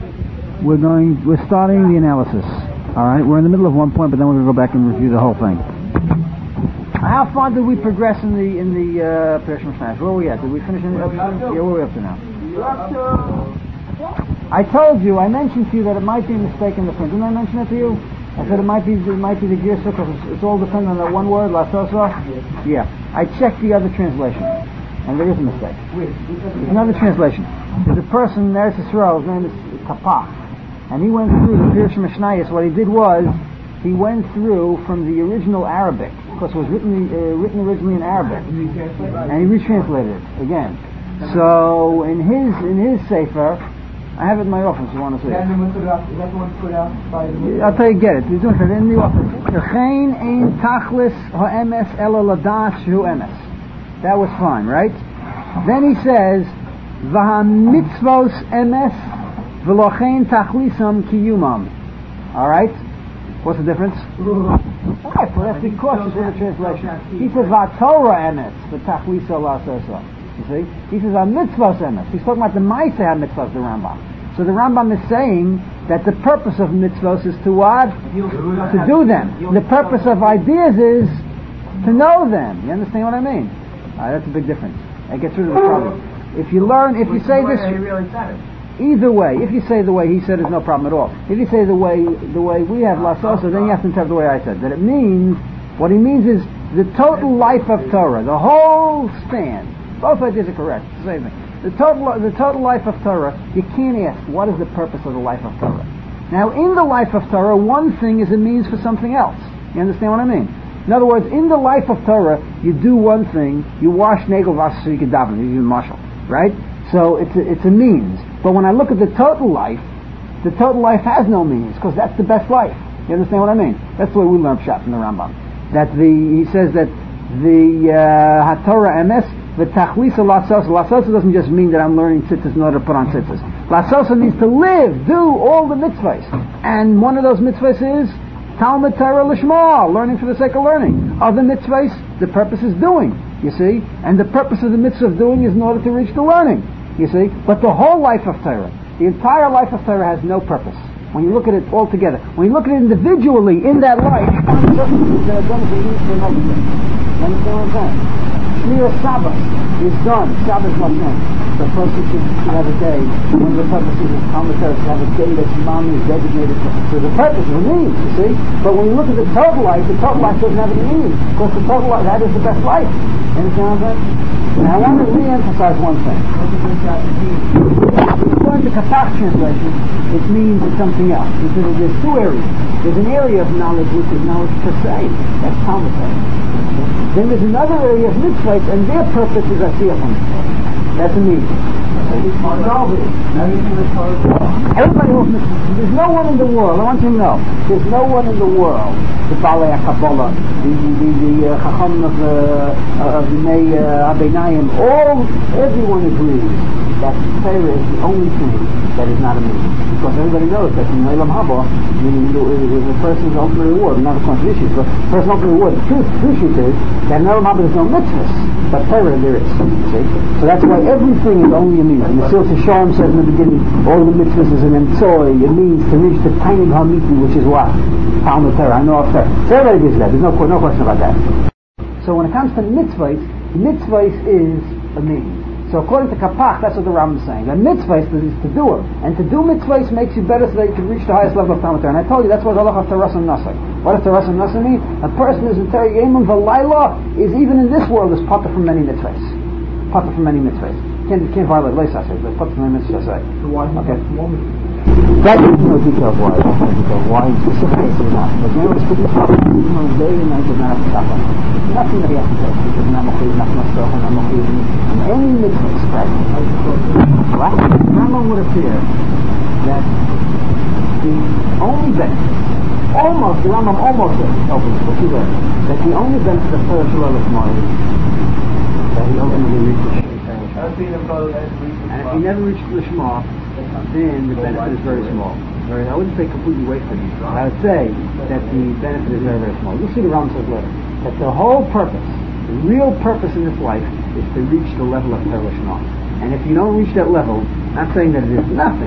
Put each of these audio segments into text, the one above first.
We're starting the analysis. All right, we're in the middle of one point, but then we're going to go back and review the whole thing. How far did we progress in the Pirush Mishnah? Where are we at? Did we finish in the episode? Yeah, where are we up to now? I told you, I mentioned to you that it might be a mistake in the print. Didn't I mention it to you? I said it might be the Girsa because it's all dependent on that one word, La Sosa. Yeah. I checked the other translation, and there is a mistake. There's another translation. There's a person in Eretz Yisrael, his name is Kapach, and he went through the Pirush Mishnayos. What he did was, he went through from the original Arabic, because it was written originally in Arabic, and he retranslated it again. So in his Sefer, I have it in my office if you want to see it. Is that the one put out by the... I'll tell you, get it. He's doing it in the office. That was fine, right? Then he says, V'ha-mitzvos emes v'lochein tachlisam kiyumam. Alright? What's the difference? Alright, so that's because it's in the translation. He says, V'ha-torah emes v'tachlisa la-sosa. You see? He says, mitzvahs emes. He's talking about the Ma'aseh mitzvahs, the Rambam. So the Rambam is saying that the purpose of mitzvahs is to what? To do them. The purpose of ideas is to know them. You understand what I mean? That's a big difference. It gets rid of the trouble. If you say this... Either way, if you say the way he said, there's no problem at all. If you say the way we have La Sosa, then you have to interpret the way I said. That it means, what he means is the total life of Torah, the whole span. Both ideas are correct. Same thing. The total life of Torah, you can't ask, what is the purpose of the life of Torah? Now, in the life of Torah, one thing is a means for something else. You understand what I mean? In other words, in the life of Torah, you do one thing, you wash Negel Vasser so you can daven, you do marshal, right? So it's a means. But when I look at the total life has no means, because that's the best life. You understand what I mean? That's the way we learn Pshat from the Rambam. He says that the HaTorah emes, the tachlisa la sosa. La sosa doesn't just mean that I'm learning tzitzis in order to put on tzitzis. La sosa means to live, do all the mitzvahs. And one of those mitzvahs is Talmud Torah Lishma, learning for the sake of learning. Other mitzvahs, the purpose is doing, you see. And the purpose of the mitzvah of doing is in order to reach the learning, you see. But the whole life of Torah, the entire life of Torah has no purpose. When you look at it all together, when you look at it individually in that life, you understand what I'm saying? Shmir Shabbos is done. Shabbos Lashem. The person should have a day. One of the purposes is Talmud Torah should have a day that Shemam is designated for the purpose of the means, you see. But when you look at the total life doesn't have any meaning. Because the total life, that is the best life. You understand what I'm saying? Now I want to re-emphasize one thing. According to Kapach translation, it means something else. There's two areas. There's an area of knowledge which is knowledge per se. That's Talmud Torah. Then there's another area of mitzvahs, and their purpose is Asiyah from mitzvahs. That's a means. Everybody wants mitzvahs. There's no one in the world, I want you to know, there's no one in the world, the Balei HaKabbalah, the Chacham of the Abeinayim, everyone agrees that Torah is the only thing that is not a means. Because everybody knows that in Olam Haba, the person's ultimate reward, not a bunch of issues, but the person's ultimate reward, the truth is that in Olam Haba there's no mitzvahs, but Torah there is. See? So that's why everything is only a means. And the Silsa Shalom says in the beginning, all the mitzvahs is an emtsoy, it means to reach the tiny hamiti, which is what? Talmud Torah, I know of Torah. So everybody gives that, there's no question about that. So when it comes to mitzvahs is a means. So according to Kapach, that's what the Rambam is saying. That mitzvahs is to do it. And to do mitzvahs makes you better so that you can reach the highest level of Talmud Torah. And I told you that's what Allah of Taras and Nasa. What does Taras and Nasa mean? A person is in Torah Yemim V'Layla is even in this world is potter from many mitzvahs. Potter from many mitzvahs. Can't violate Leisas, but potter from many mitzvahs. Okay. That is no detail of why. I don't know detail of why specifically is not. But when we're speaking about day and night, not nothing that he has to say. Because not Mochiv, not Masach, not Mochiv, and any mitzvah expression. Right? Rambam would appear that the only benefit, the Rambam almost opens the book, that the only benefit of Torah Shalom is that he ultimately reaches and if he never reaches the Shema, then the benefit is very small. I wouldn't say completely wasted. I would say that the benefit is very, very small. You'll see the Rambam says later that the whole purpose, the real purpose in this life, is to reach the level of Torah Shema. And if you don't reach that level, not saying that it is nothing,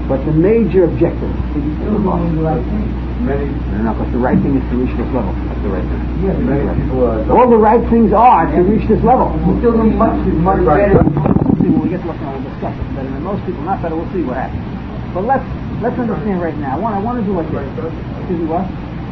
But the major objective. He's still doing the right thing. No, because the right thing is to reach this level. That's the right thing. Yeah, many people all the right things are to reach this level. We're still doing much better. When we get to looking, we'll discuss it. Better than most people, not better. We'll see what happens. But let's understand right now. I want to do like this. Excuse me, what?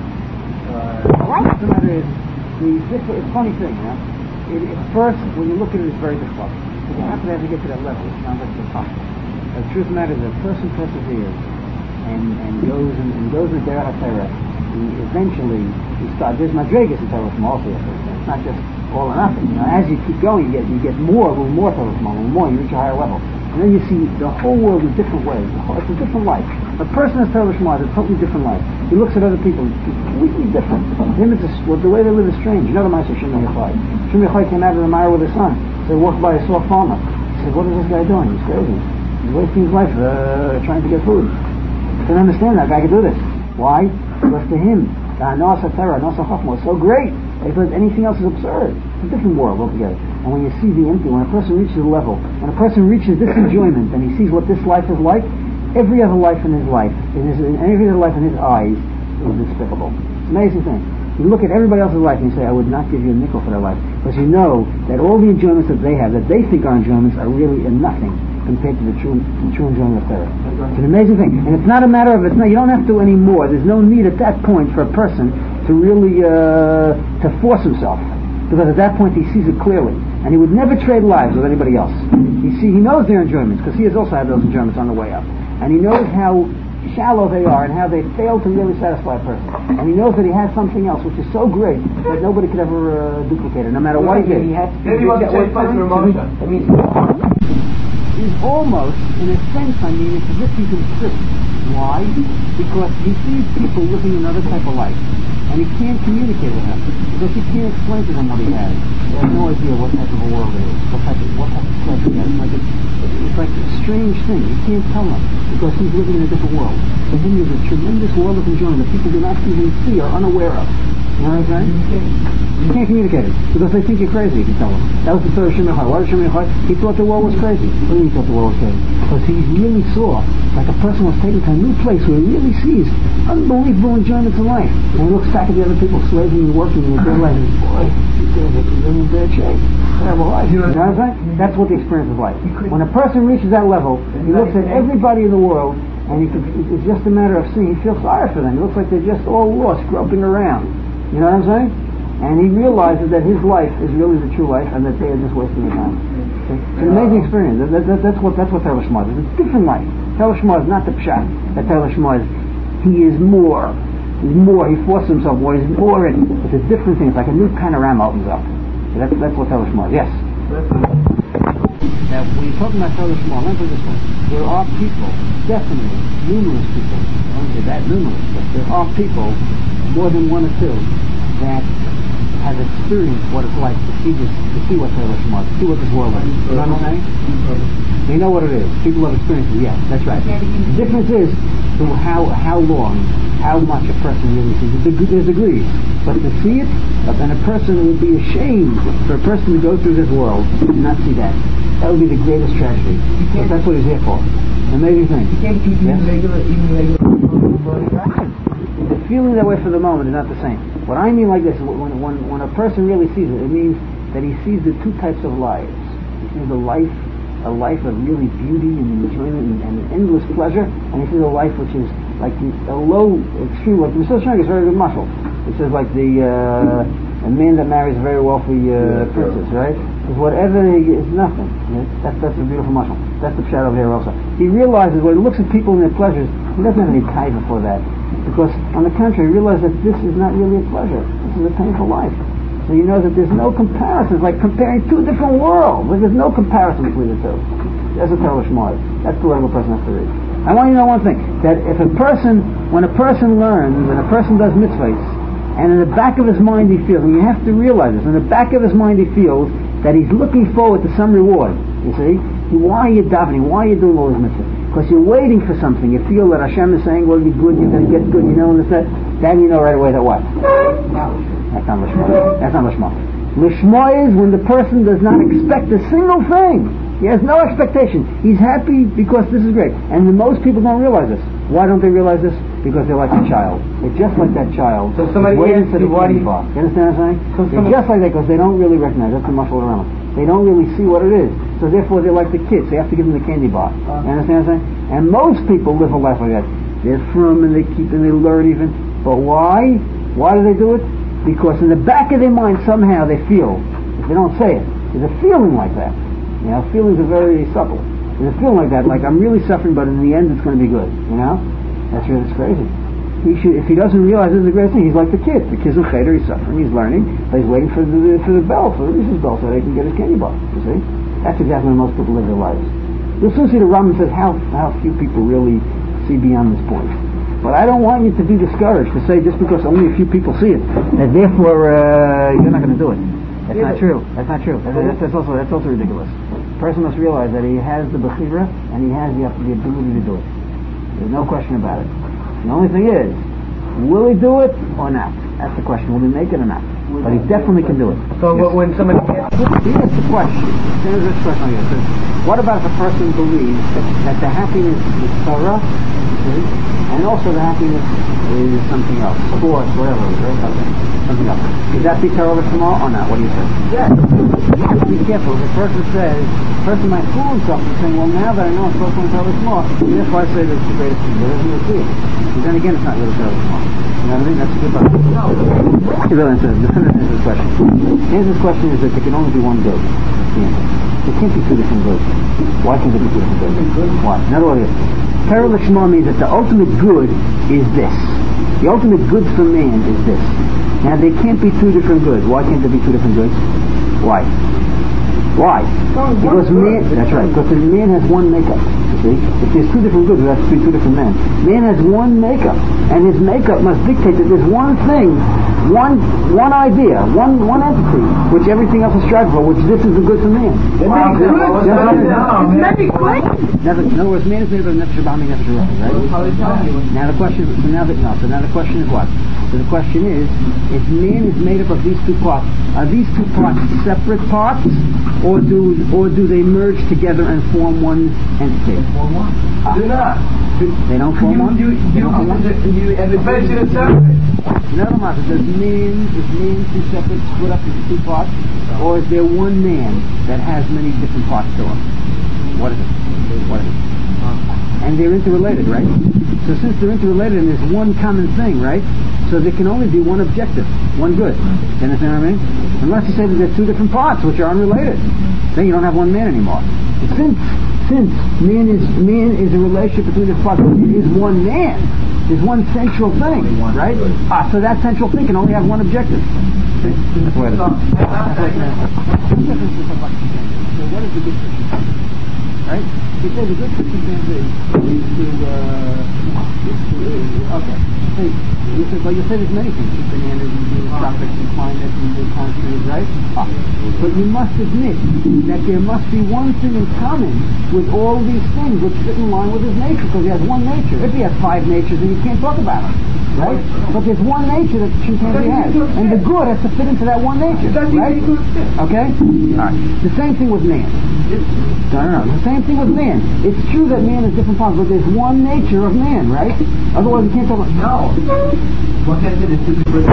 The matter is, it's a funny thing, you know. First, when you look at it, it's very difficult. If you happen to have to get to that level, it sounds like it's impossible. The truth of the matter is, a person perseveres and goes in Derech HaTorah. Eventually, he starts. There's madrigas in Torah from also. It's not just all or nothing. You know, as you keep going, you get more Torah from more. You reach a higher level, and then you see the whole world in different ways. It's a different life. A person has Torah Shema is a totally different life. He looks at other people, it's completely different. The way they live is strange. You know the Ma'aser Shimon Yochai. Shimon Yochai came out of the mire with his son. So he walked by a soft farmer. He said, "What is this guy doing? He's crazy. He's wasting his life trying to get food." I can understand that guy can do this. Why? Because to him, the Anos HaTorah, Anos HaChochmah is so great that he thought anything else is absurd. It's a different world altogether. And when you see the empty, when a person reaches a level, when a person reaches this enjoyment and he sees what this life is like, every other life in his life, every other life in his eyes is despicable. It's an amazing thing. You look at everybody else's life and you say, I would not give you a nickel for their life. Because you know that all the enjoyments that they have, that they think are enjoyments, are really nothing compared to the true enjoyment of Torah. It's an amazing thing. And it's not a matter of, you don't have to anymore. There's no need at that point for a person to really, to force himself. Because at that point he sees it clearly. And he would never trade lives with anybody else. He knows their enjoyments, because he has also had those enjoyments on the way up. And he knows how shallow they are and how they fail to really satisfy a person. And he knows that he has something else which is so great that nobody could ever duplicate it, no matter what he did. Maybe he wants to change emotion. He's almost, in a sense, it's as if he's in prison. Why? Because he sees people living another type of life. And he can't communicate with them. Because he can't explain to them what he has. They have no idea what type of a world it is. What type of pleasure he has. It's like a strange thing. You can't tell them. Because he's living in a different world. For him there's a tremendous world of enjoyment that people do not even see or unaware of. You know what I'm saying? You can't communicate it. Because they think you're crazy if you tell them. That was the story of Shimon Yochai. Why was Shimon Yochai? He thought the world was crazy. What do you mean he thought the world was crazy? Because he really saw, like a person was taken to a new place where he really sees unbelievable enjoyments in life. And he looks back at the other people slaving and working and realizing, boy, they're in bad shape. Terrible life. You know what I'm saying? That's what the experience is like. When a person reaches that level, he looks at everybody in the world, and it's just a matter of seeing. He feels sorry for them. It looks like they're just all lost, groping around. You know what I'm saying? And he realizes that his life is really the true life, and that they are just wasting their time. Okay? It's an amazing experience. That's what Torah Shema is. It's a different life. Torah Shema is not the pshat. That Torah Shema is, he is more. He's more. He forces himself more. He's more in. It's a different thing. It's like a new panorama opens up. So that's what Torah Shema is. Yes. Now, when you're talking about Torah Shema, let me put it this way. There are people, definitely, numerous people, I don't say that numerous, but there are people, more than one or two, that have experienced what it's like to see what Torah Shema is, to see what this world is. You know what I'm saying? They know what it is. People have experienced it, yes, that's right. The difference is to how long, how much a person really sees it. There's degrees. But to see it, then a person would be ashamed for a person to go through this world and not see that. That would be the greatest tragedy. Because that's what he's here for. An amazing thing. You can't keep eating regular. The feeling that way for the moment is not the same. What I mean like this, when a person really sees it, it means that he sees the two types of lives. He sees a life of really beauty and enjoyment and endless pleasure, and he sees a life which is like a low extreme. Like the Mesilas Yesharim is very good muscle. It says like a man that marries a very wealthy princess, right? Because whatever is nothing. That's a beautiful muscle. That's the shadow over here also. He realizes when he looks at people and their pleasures, he doesn't have any taiva for that. Because on the contrary, he realizes that this is not really a pleasure. This is a painful life. So you know that there's no comparison. It's like comparing two different worlds. Like there's no comparison between the two. That's a Torah Shema. That's the level a person has to read. I want you to know one thing, that when a person learns, when a person does mitzvahs, and in the back of his mind he feels, and you have to realize this, in the back of his mind he feels that he's looking forward to some reward. You see? Why are you davening? Why are you doing all these mitzvahs? Because you're waiting for something. You feel that Hashem is saying, well, you're good, you're going to get good, you know, and that. Then you know right away that what? That's not Lishma. That's not Lishma. Lishma is when the person does not expect a single thing. He has no expectation. He's happy because this is great. And most people don't realize this. Why don't they realize this? Because they're like a child. They're just like that child. So somebody waiting asks for the you, why do candy you- bar. You understand what I'm saying? So They're just like that because they don't really recognize. That's the muscle around them. They don't really see what it is. So therefore they're like the kids. They have to give them the candy bar. You understand what I'm saying? And most people live a life like that. They're firm and they keep and they learn even. But why? Why do they do it? Because in the back of their mind somehow they feel, if they don't say it, there's a feeling like that. You know, feelings are very subtle. There's a feeling like that, like I'm really suffering, but in the end it's going to be good. You know? That's crazy. If he doesn't realize this is the greatest thing, he's like the kid. The kid's in cheder, he's suffering, he's learning, but he's waiting for the bell, for the Reese's bell, so they can get his candy bar. You see? That's exactly how most people live their lives. You'll soon see the Rambam says how few people really see beyond this point. But I don't want you to be discouraged to say just because only a few people see it, that therefore you're not going to do it. That's not true. That's not true. That's also ridiculous. The person must realize that he has the bechira and he has the ability to do it. There's no question about it. The only thing is, will he do it or not? That's the question. Will he make it or not? But he definitely can do it. So when somebody asks, Here's the question. Here's this question here. It says, what about if a person believes that the happiness is Torah, and also the happiness is something else, sports, whatever, something else? Is that be Torah tomorrow or not? What do you say? yes, You have to be careful. If a person says, the person might fool himself and saying, well, now that I know I'm supposed to Torah tomorrow, therefore I say that it's the greatest thing. But doesn't really see it. But then again, it's not really Torah tomorrow. You know what I mean? That's a good point. no. The real answer, the definitive answer to this question. The answer to this question is that there can only be one good. The answer. There can't be two different goods. Why can't there be two different goods? Why? In other words, Torah L'Shma means that the ultimate good is this. The ultimate good for man is this. Now there can't be two different goods. Why can't there be two different goods? Why? Why? Because man, that's right, because man has one makeup, you see. If there's two different goods, there has to be two different men. Man has one makeup, and his makeup must dictate that there's one thing, one idea, one entity, which everything else is striving for, which this is the good for man. Wow. Now, in other words, man is made up of nefesh b'ami, nefesh ruach, right? Now the question is what? So the question is, if man is made up of these two parts, are these two parts separate parts, or do they merge together and form one entity? Do not. They don't form one? They don't form one? Mention it separate. In other words, is man two separate, split up into two parts, or is there one man that has many different parts to him? What is it? And they're interrelated, right? So since they're interrelated and there's one common thing, right? So there can only be one objective, one good. You understand what I mean? Unless you say that there's two different parts which are unrelated, then you don't have one man anymore. Since man is a relationship between the parts, it is one man. There's one central thing, right? So that central thing can only have one objective. See? That's why it is. So what is the good Christian? Right? He says the good Christian is okay. You say, well, you say there's many things. Bananas and tropics and climates and countries, right? But you must admit that there must be one thing in common with all these things which fit in line with his nature, because he has one nature. If he has five natures, then you can't talk about it. Right? But there's one nature that chimpanzee has. And the good has to fit into that one nature. Right? Okay? Alright. The same thing with man. No. The same thing with man. It's true that man is different parts, but there's one nature of man, right? Otherwise you can't talk about... No. What can I say? There's two different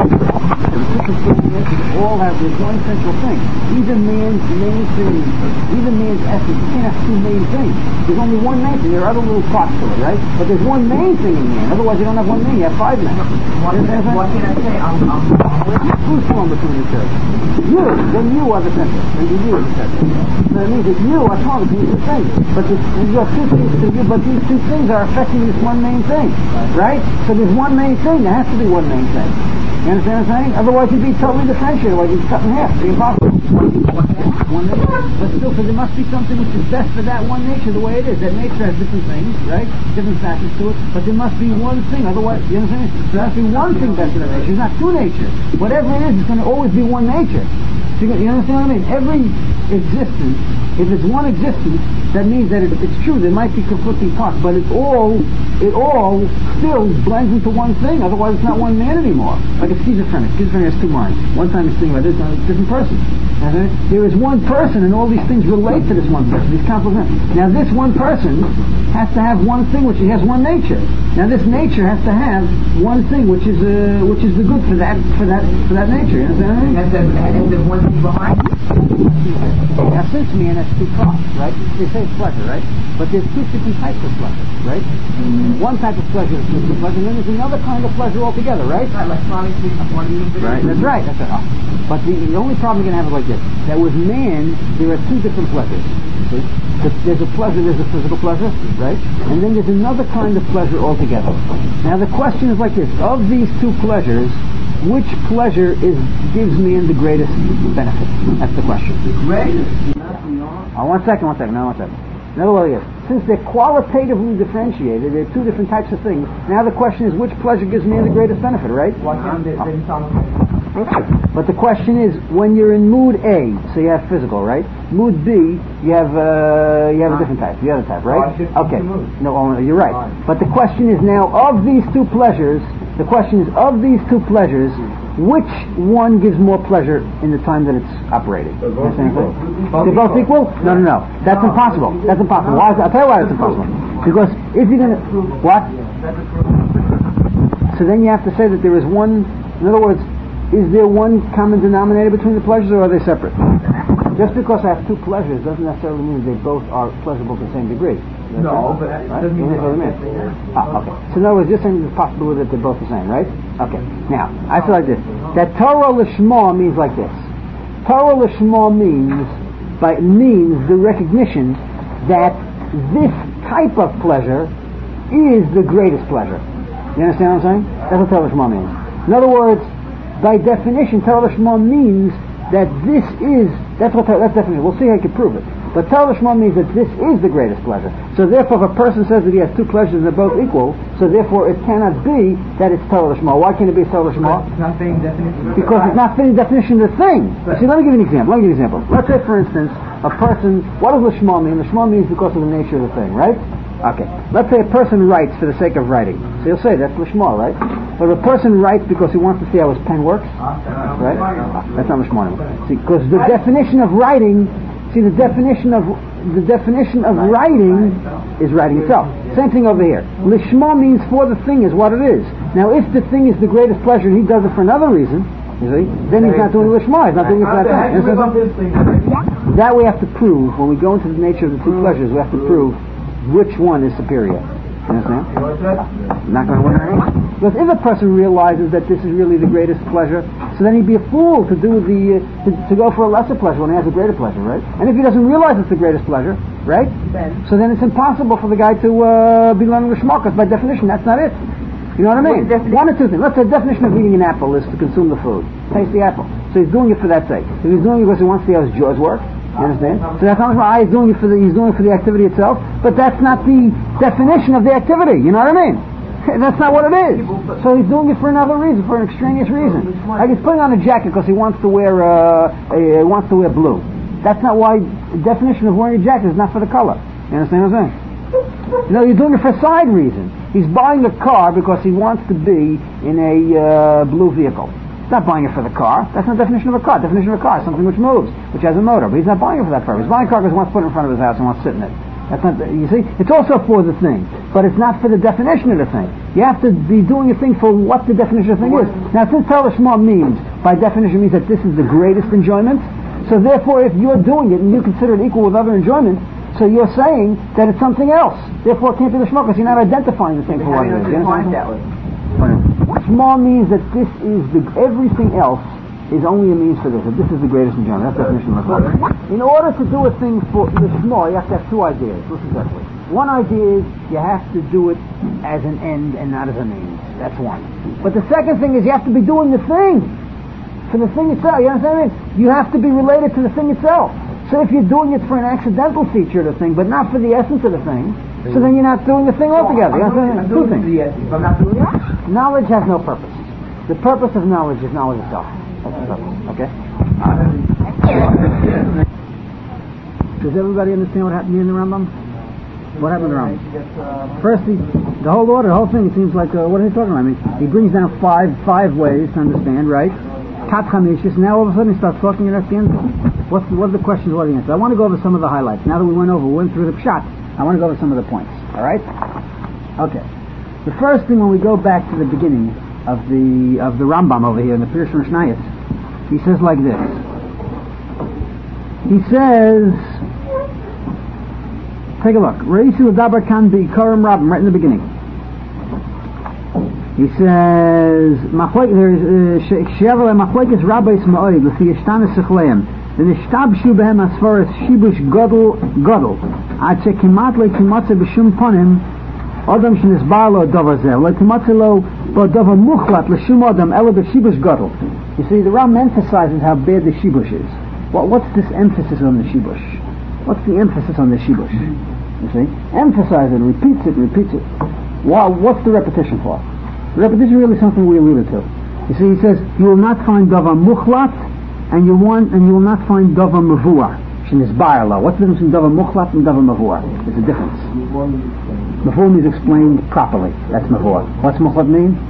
all have this one central thing. Even man's essence, you can't have two main things. There's only one main thing. There are other little parts to it, right? But there's one main thing in man. Otherwise you don't have one main, you have five men. What can I say? Who's formed between each other? You, then you are the center, and the you are the center. So that means that you are formed between two things. But you have two things to you, but these two things are affecting this one main thing. Right? So there's one main thing, there has to be one main thing. You understand what I'm saying? Otherwise you'd be totally differentiated, like you'd cut in half. It'd be impossible. One nature. But still, so there must be something which is best for that one nature the way it is. That nature has different things, right? Different factors to it. But there must be one thing, otherwise, you understand? There has to be one thing best for that nature. It's not two natures. Whatever it is, it's going to always be one nature. So you understand what I mean? Every existence If it's one existence, that means that it's true. There might be conflicting parts, but it all still blends into one thing. Otherwise, it's not one man anymore. Like a schizophrenic. Schizophrenic has two minds. One time he's thinking about this, another different person. There is one person, and all these things relate to this one person. These complements. Now, this one person has to have one thing, which has one nature. Now, this nature has to have one thing, which is the good for that nature. You understand? And there's one thing behind. Now, since man has two parts, right? They say it's pleasure, right? But there's two different types of pleasure, right? One type of pleasure is physical pleasure, and then there's another kind of pleasure altogether, right? Like Swami says, right, that's right. That's right. But the only problem you're going to have is like this: that with man, there are two different pleasures. See? There's a pleasure, there's a physical pleasure, right? And then there's another kind of pleasure altogether. Now the question is like this: of these two pleasures, which pleasure gives man the greatest benefit? That's the question. One second. In other words, since they're qualitatively differentiated, they're two different types of things. Now the question is, which pleasure gives man the greatest benefit, right? But the question is, when you're in mood A, so you have physical, right? Mood B, you have a different type, the other type, right? Okay. No, you're right. But the question is now, of these two pleasures, which one gives more pleasure in the time that it's operating? They're both equal? No. That's impossible. Why I'll tell you why it's impossible. Because if you're going to... What? So then you have to say that there is one... In other words, is there one common denominator between the pleasures, or are they separate? Just because I have two pleasures doesn't necessarily mean that they both are pleasurable to the same degree. No, but that doesn't mean what it means. Okay. So in other words, you're saying there's a possibility that they're both the same, right? Okay. Now, I feel like this. That Torah Lishma means like this. Torah Lishma means the recognition that this type of pleasure is the greatest pleasure. You understand what I'm saying? That's what Torah Lishma means. In other words, by definition, Torah Lishma means that that's definition. We'll see how you can prove it. But Torah Lishma means that this is the greatest pleasure. So therefore, if a person says that he has two pleasures and they're both equal, so therefore it cannot be that it's Torah Lishma. Why can't it be Torah Lishma? It's not fitting definition. Because it's not fitting definition of the thing. See, let me give you an example. Let's say, for instance, a person, what does Lishma mean? Lishma means because of the nature of the thing, right? Okay. Let's say a person writes for the sake of writing. So you'll say that's Lishma, right? But if a person writes because he wants to see how his pen works, right? That's not Lishma anymore. See, because the definition of writing... See, the definition of writing is writing itself. Same thing over here. Lishma means for the thing is what it is. Now, if the thing is the greatest pleasure and he does it for another reason, you see, then he's not doing Lishma. He's not doing it for that thing. That we have to prove when we go into the nature of the two pleasures. We have to prove which one is superior. You understand? I'm not going to wonder anything. Because if a person realizes that this is really the greatest pleasure, so then he'd be a fool to do to go for a lesser pleasure when he has a greater pleasure, right? And if he doesn't realize it's the greatest pleasure, right? So then it's impossible for the guy to be learning Lishma, because by definition that's not it. You know what I mean? One or two things. Let's say the definition of eating an apple is to consume the food, taste the apple. So he's doing it for that sake. If he's doing it because he wants to see how his jaws work, you understand? So that's not why he's doing it for the activity itself, but that's not the definition of the activity. You know what I mean? That's not what it is. So he's doing it for another reason, for an extraneous reason. Like he's putting on a jacket because he wants to wear blue. That's not why the definition of wearing a jacket is not for the color. You understand what I'm saying? No, you're doing it for a side reason. He's buying a car because he wants to be in a blue vehicle. He's not buying it for the car. That's not the definition of a car. The definition of a car is something which moves, which has a motor. But he's not buying it for that purpose. He's buying a car because he wants to put it in front of his house and wants to sit in it. That's not. You see, it's also for the thing, but it's not for the definition of the thing. You have to be doing a thing for what the definition of the thing is. Now, since Torah Lishma means, by definition, means that this is the greatest enjoyment. So therefore, if you're doing it and you consider it equal with other enjoyment, so you're saying that it's something else. Therefore, it can't be Lishma because you're not identifying the thing for what it is. Lishma means that this is everything else is only a means for this. That this is the greatest enjoyment. That's the definition of Lishma. In order to do a thing for Lishma, you have to have two ideas. Listen carefully. One idea is you have to do it as an end and not as a means. That's one. But the second thing is you have to be doing the thing for the thing itself. You understand what I mean? You have to be related to the thing itself. So if you're doing it for an accidental feature of the thing, but not for the essence of the thing, so then you're not doing the thing altogether. You understand? Two things. Knowledge has no purpose. The purpose of knowledge is knowledge itself. That's the purpose. Okay? Does everybody understand what happened in the Rambam? What happened in the Rambam? First, the whole order, the whole thing, it seems like, what are they talking about? I mean, he brings down five ways to understand, right? Kat Chamishis, now all of a sudden he starts talking and that's the end. What are the questions, what are the answers? I want to go over some of the highlights. Now that we went through the pshat, I want to go over some of the points. Alright? Okay. The first thing, when we go back to the beginning of the Rambam over here in the Pirush Mishnayos, he says like this. He says, take a look. Reisu Dabar Kan Bi Karam Rabbim, right in the beginning. He says, She'evel Machlekes Rabbis Ma'oid L'fi Yishtanes Sechleim V'nishtabshu Behem as far as Shibush Godel Ad Shekimat Le'kimatze B'shum Ponim Adam Shenisbar Lo Dover Zeh Le'kimatze Lo Bo Dover Muchlat L'shum Adam Elo B'Shibush Godel. You see, the Ram emphasizes how bad the Shibush is. What's this emphasis on the Shibush? What's the emphasis on the Shibush? You see? Emphasize it, repeats it. Wow, what's the repetition for? The repetition is really something we alluded to. You see, he says, you will not find Davar Muchlat, and you will not find Davar Mavua. Shenisbar Lo. What's the difference between Davar Muchlat and Davar Mavua? There's a difference. Mavua means explained properly. That's Mavua. What's Muchlat mean?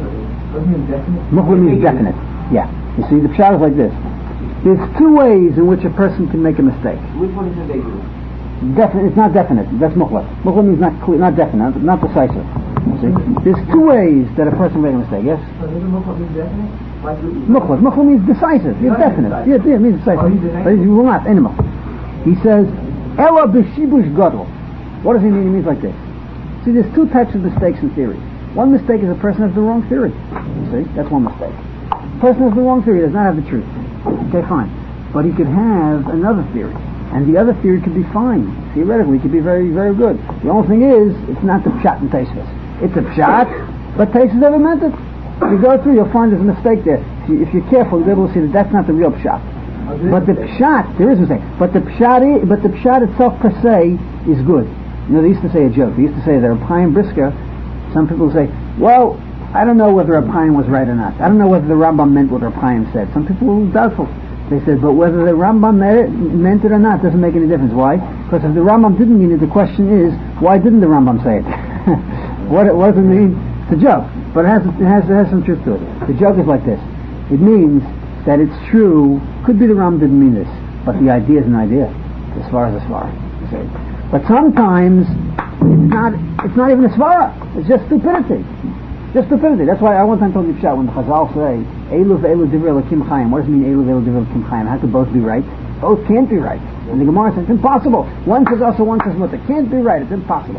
Muchlat means definite. Yeah. You see, the pshat is like this. There's two ways in which a person can make a mistake. Which one is the big one? Definite. It's not definite. That's muchlat. Muchlat means not clear, not definite, not decisive. You see? There's two ways that a person can make a mistake. Yes. So doesn't muchlat mean definite? Muchlat means decisive. It's definite. Yeah, it means decisive. But you will not. Animal. He says, "Ela b'shibush gadol." What does he mean? He means like this. See, there's two types of mistakes in theory. One mistake is a person has the wrong theory. You see, that's one mistake. A person has the wrong theory, does not have the truth. Okay, fine. But he could have another theory, and the other theory could be fine. Theoretically, it could be very, very good. The only thing is, it's not the pshat in Tosfos. It's a pshat, but Tosfos never meant it. If you go through, you'll find there's a mistake there. If you're careful, you'll be able to see that that's not the real pshat. But the pshat, there is a mistake. But the pshat itself per se is good. You know, they used to say a joke. They used to say that Reb Chaim Brisker, some people say, well, I don't know whether Reb Chaim was right or not. I don't know whether the Rambam meant what Reb Chaim said. Some people were doubtful. They said, but whether the Rambam meant it or not doesn't make any difference. Why? Because if the Rambam didn't mean it, the question is, why didn't the Rambam say it? What does it mean? It's a joke, but it has some truth to it. The joke is like this. It means that it's true. Could be the Rambam didn't mean this, but the idea is an idea, as far. You see. But sometimes it's not even a svara. It's just stupidity. Just stupidity. That's why I one time told you when the Chazal say, Eilu ve'elu divrei Elokim Chaim. What does it mean, Eilu ve'elu divrei Elokim Chaim? How could both be right? Both can't be right. And the Gemara says, it's impossible. One says also, one says what? It can't be right. It's impossible.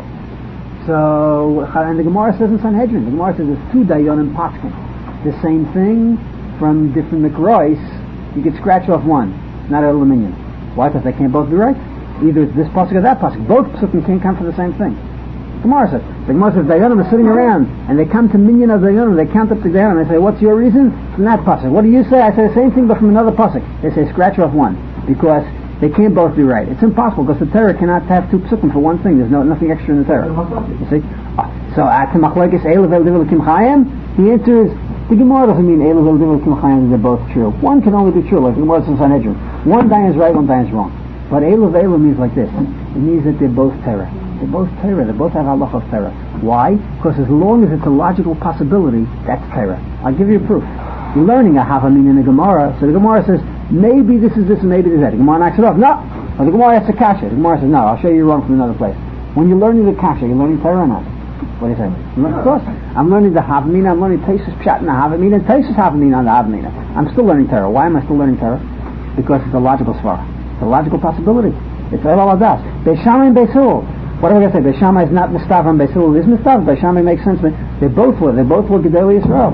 So, and the Gemara says in Sanhedrin, the Gemara says there's two Dayanim Paskin. The same thing from different Mikrois, you could scratch off one. Not aluminium. Why? Because they can't both be right. Either it's this pasuk or that pasuk. Both pasukim can't come from the same thing. The Gemara says Dayanim are sitting around and they come to minyan of Dayanim, they count up the Dayanim and they say, what's your reason? From that pasuk. What do you say? I say the same thing but from another pasuk. They say scratch off one because they can't both be right. It's impossible because the Torah cannot have two pasukim for one thing. There's nothing extra in the Torah. You see? So at the machlokes Eilu ve'elu Elokim Chaim, the answer is the Gemara doesn't mean Eilu ve'elu Elokim Chaim, they're both true. One can only be true, like the Gemara says in Sanhedrin. One Dayan is right, one Dayan is wrong. But Eilu ve'elu means like this. It means that they're both Torah. They're both Torah. They both have halacha of Torah. Why? Because as long as it's a logical possibility, that's Torah. I'll give you a proof. You're learning a Havamim in the Gemara, so the Gemara says, maybe this is this and maybe this is that. The Gemara knocks it off. No! Or the Gemara asks a kasha. The Gemara says, no, I'll show you wrong from another place. When you're learning the kasha, you're learning Torah or not? What do you say? Of course. I'm learning the Havamina, I'm learning Tosfos Pshat in the Havamina, and Tosfos Havamina on the Havamina. I'm still learning Torah. Why am I still learning Torah? Because it's a logical svara. It's a logical possibility. It's Eil Adas. Beis Shammai and Beis Hillel. What am I going to say? Beis Shammai is not Mustafa and Beis Hillel is Mustafa. Beis Shammai makes sense, but they both were Gedolei Yisrael.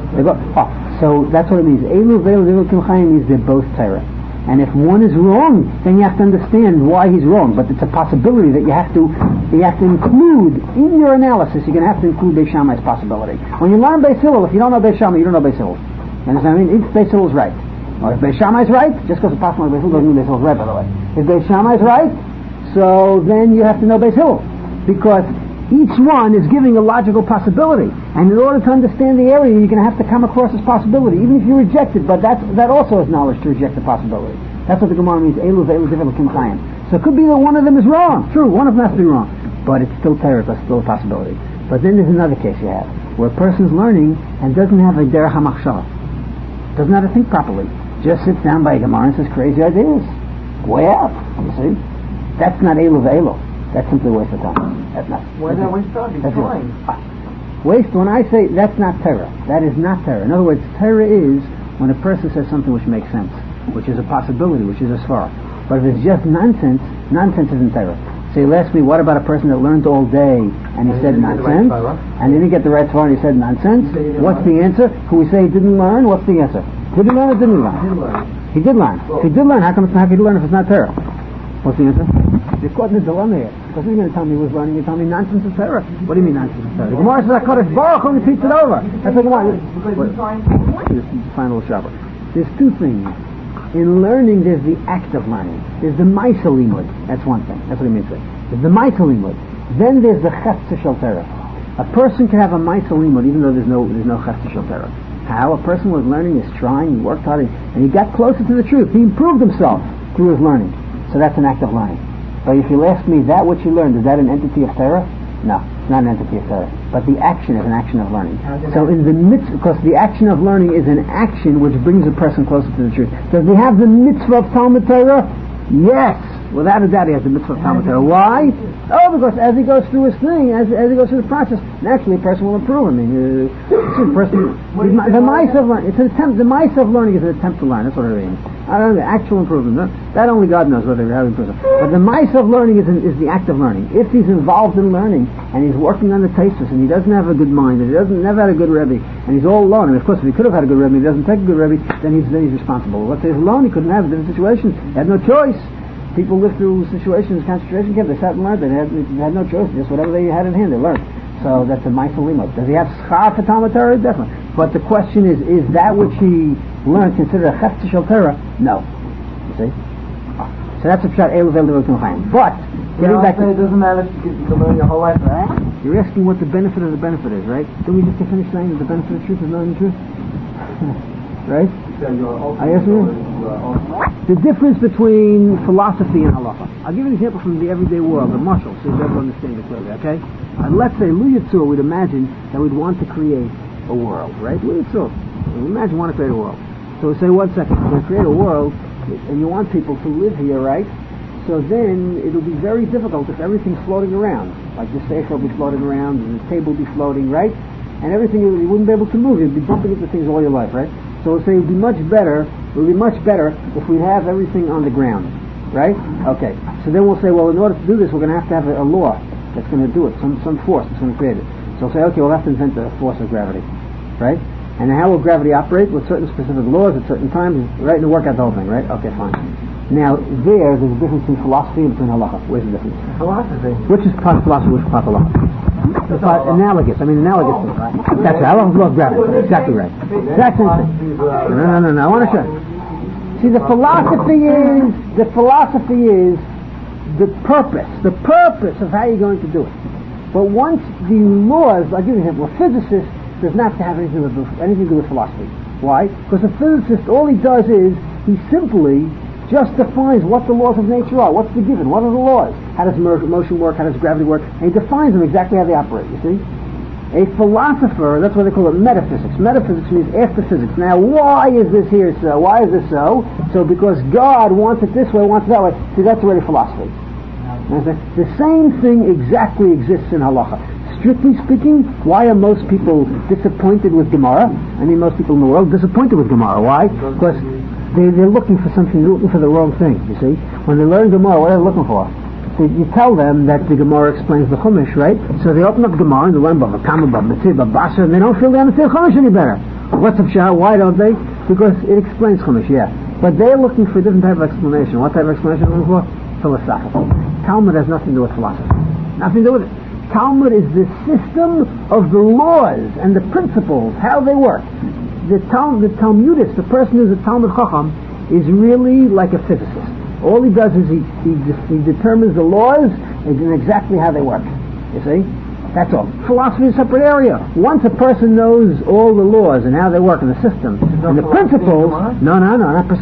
So that's what it means. Eilu ve'elu Elokim Chaim means they're both Torah. And if one is wrong, then you have to understand why he's wrong. But it's a possibility that you have to include in your analysis. You're going to have to include Beis Shammai's possibility. When you learn Beis Hillel, if you don't know Beis Shammai, you don't know Beis Hillel. You understand what I mean? If Beis Hillel is right. Or if Beis Shammai is right, just because the possible Beis Hillel doesn't mean Beis Hillel is right, by the way. If Beis Shammai is right, so then you have to know Beis Hillel. Because each one is giving a logical possibility. And in order to understand the area, you're going to have to come across this possibility, even if you reject it, but that also is knowledge to reject the possibility. That's what the Gemara means, Elu ve'elu divrei Elokim chayim. So it could be that one of them is wrong. True, one of them has to be wrong. But it's still Torah, that's still a possibility. But then there's another case you have, where a person's learning and doesn't have a derech hamachshava. Doesn't know how to think properly. Just sits down by a Gemara and says crazy ideas. Way out, you see? That's not Elu ve'elu. That's simply a waste of time. That's not. Why is that waste of time? He's trying. Waste, when I say that's not Torah, that is not Torah. In other words, Torah is when a person says something which makes sense, which is a possibility, which is a svara. But if it's just nonsense, nonsense isn't Torah. So you'll ask me, what about a person that learned all day and he said nonsense, and he didn't get the right svara and he said nonsense? What's the answer? Can we say he didn't learn? What's the answer? Did he learn or didn't he learn? He did learn. If he did learn, how could he learn if it's not Torah? What's the answer? You're caught in a dilemma here. Because you're going to tell me he was learning, you're telling me nonsense is Torah. What do you mean nonsense is Torah? The Gemara says HaKadosh Baruch Hu repeats it over. That's what Gemara. This is the final Shabbat. There's two things. In learning, there's the act of learning. There's the Ma'aseh Limud. That's one thing. That's what he means to say. There's the Ma'aseh Limud. Then there's the Chefza Shel Torah. A person can have a Ma'aseh Limud even though there's no Chefza Shel Torah. How? A person was learning, is trying, he worked hard, and he got closer to the truth. He improved himself through his learning. So that's an act of learning. But if you'll ask me, that which you learned, is that an entity of Torah? No, it's not an entity of Torah. But the action is an action of learning. So in the mitzvah, because the action of learning is an action which brings a person closer to the truth. Does he have the mitzvah of Talmud Torah? Yes. Without a doubt he has the mitzvah of Talmud Torah. Why? Oh, because as he goes through his thing, as he goes through the process, naturally a person will improve. I mean, the Ma'aseh of learning, it's an attempt, the Ma'aseh of learning is an attempt to learn, that's what it means. I don't know, actual improvement. No? That only God knows whether how to improve. But the Ma'aseh of learning is the act of learning. If he's involved in learning, and he's working on the Taisus, and he doesn't have a good mind, and he never had a good Rebbe, and he's all alone, and of course if he could have had a good Rebbe, he doesn't take a good Rebbe, then he's responsible. Let's say he's alone, he couldn't have different situations, he had no choice. People lived through situations, concentration camp, they sat and learned, they had no choice, just whatever they had in hand, they learned. So that's a Ma'aseh Limud. Does he have schar for Talmud Torah? Definitely. But the question is that which he learned considered a Chefza Shel Torah? No. You see? So that's a pshat Elu ve'elu divrei Elokim chayim. But, getting back to... It doesn't matter if you can learn your whole life, right? You're asking what the benefit of the benefit is, right? Didn't we just finish saying that the benefit of the truth is knowing the truth? Right? I ask you? The difference between philosophy and halacha. I'll give you an example from the everyday world, the marshal, so you better understand it clearly, okay? And let's say, Lu Yitzur would imagine that we'd want to create a world, right? Lu Yitzur. Imagine we want to create a world. So we say, 1 second, we're going to create a world, and you want people to live here, right? So then it'll be very difficult if everything's floating around. Like the sefer will be floating around, and the table will be floating, right? And everything, you wouldn't be able to move. You'd be bumping into things all your life, right? So we'll say it would be much better if we have everything on the ground, right? Okay. So then we'll say, well, in order to do this, we're going to have a law that's going to do it, some force that's going to create it. So we'll say, okay, we'll have to invent the force of gravity, right? And how will gravity operate? With certain specific laws at certain times, right? And work out the whole thing, right? Okay, fine. Now, there's a difference between philosophy and between halacha. Where's the difference? Philosophy. Which is part philosophy, which is part halacha? It's analogous. Analogous. That's right. Halacha's law of gravity. Exactly right. Exactly the same. No. I want to show you. See, the philosophy is the purpose of how you're going to do it. But once the laws, I'll give you an example, a physicist does not have anything to do with philosophy. Why? Because a physicist, all he does is, he simply just defines what the laws of nature are. What's the given? What are the laws? How does motion work? How does gravity work? And he defines them exactly how they operate, you see? A philosopher, that's why they call it metaphysics. Metaphysics means after physics. Now, why is this here so? Why is this so? So because God wants it this way, wants it that way. See, that's already philosophy. The same thing exactly exists in halacha. Strictly speaking, why are most people disappointed with Gemara? I mean, most people in the world disappointed with Gemara. Why? Because they're looking for something, they're looking for the wrong thing, you see? When they learn Gemara, what are they looking for? So you tell them that the Gemara explains the Chumash, right? So they open up Gemara and they learn Bava Kama, Bava Mitzvah, Bava Basra, and they don't feel they understand Chumash any better. What's up, Shah? Why don't they? Because it explains Chumash, yeah. But they're looking for a different type of explanation. What type of explanation are they looking for? Philosophical. Talmud has nothing to do with philosophy. Nothing to do with it. Talmud is the system of the laws and the principles, how they work. The Talmudist, the person who's a Talmud Chacham, is really like a physicist. All he does is he determines the laws and exactly how they work. You see? That's all. Philosophy is a separate area. Once a person knows all the laws and how they work in the system and the principles, not per se.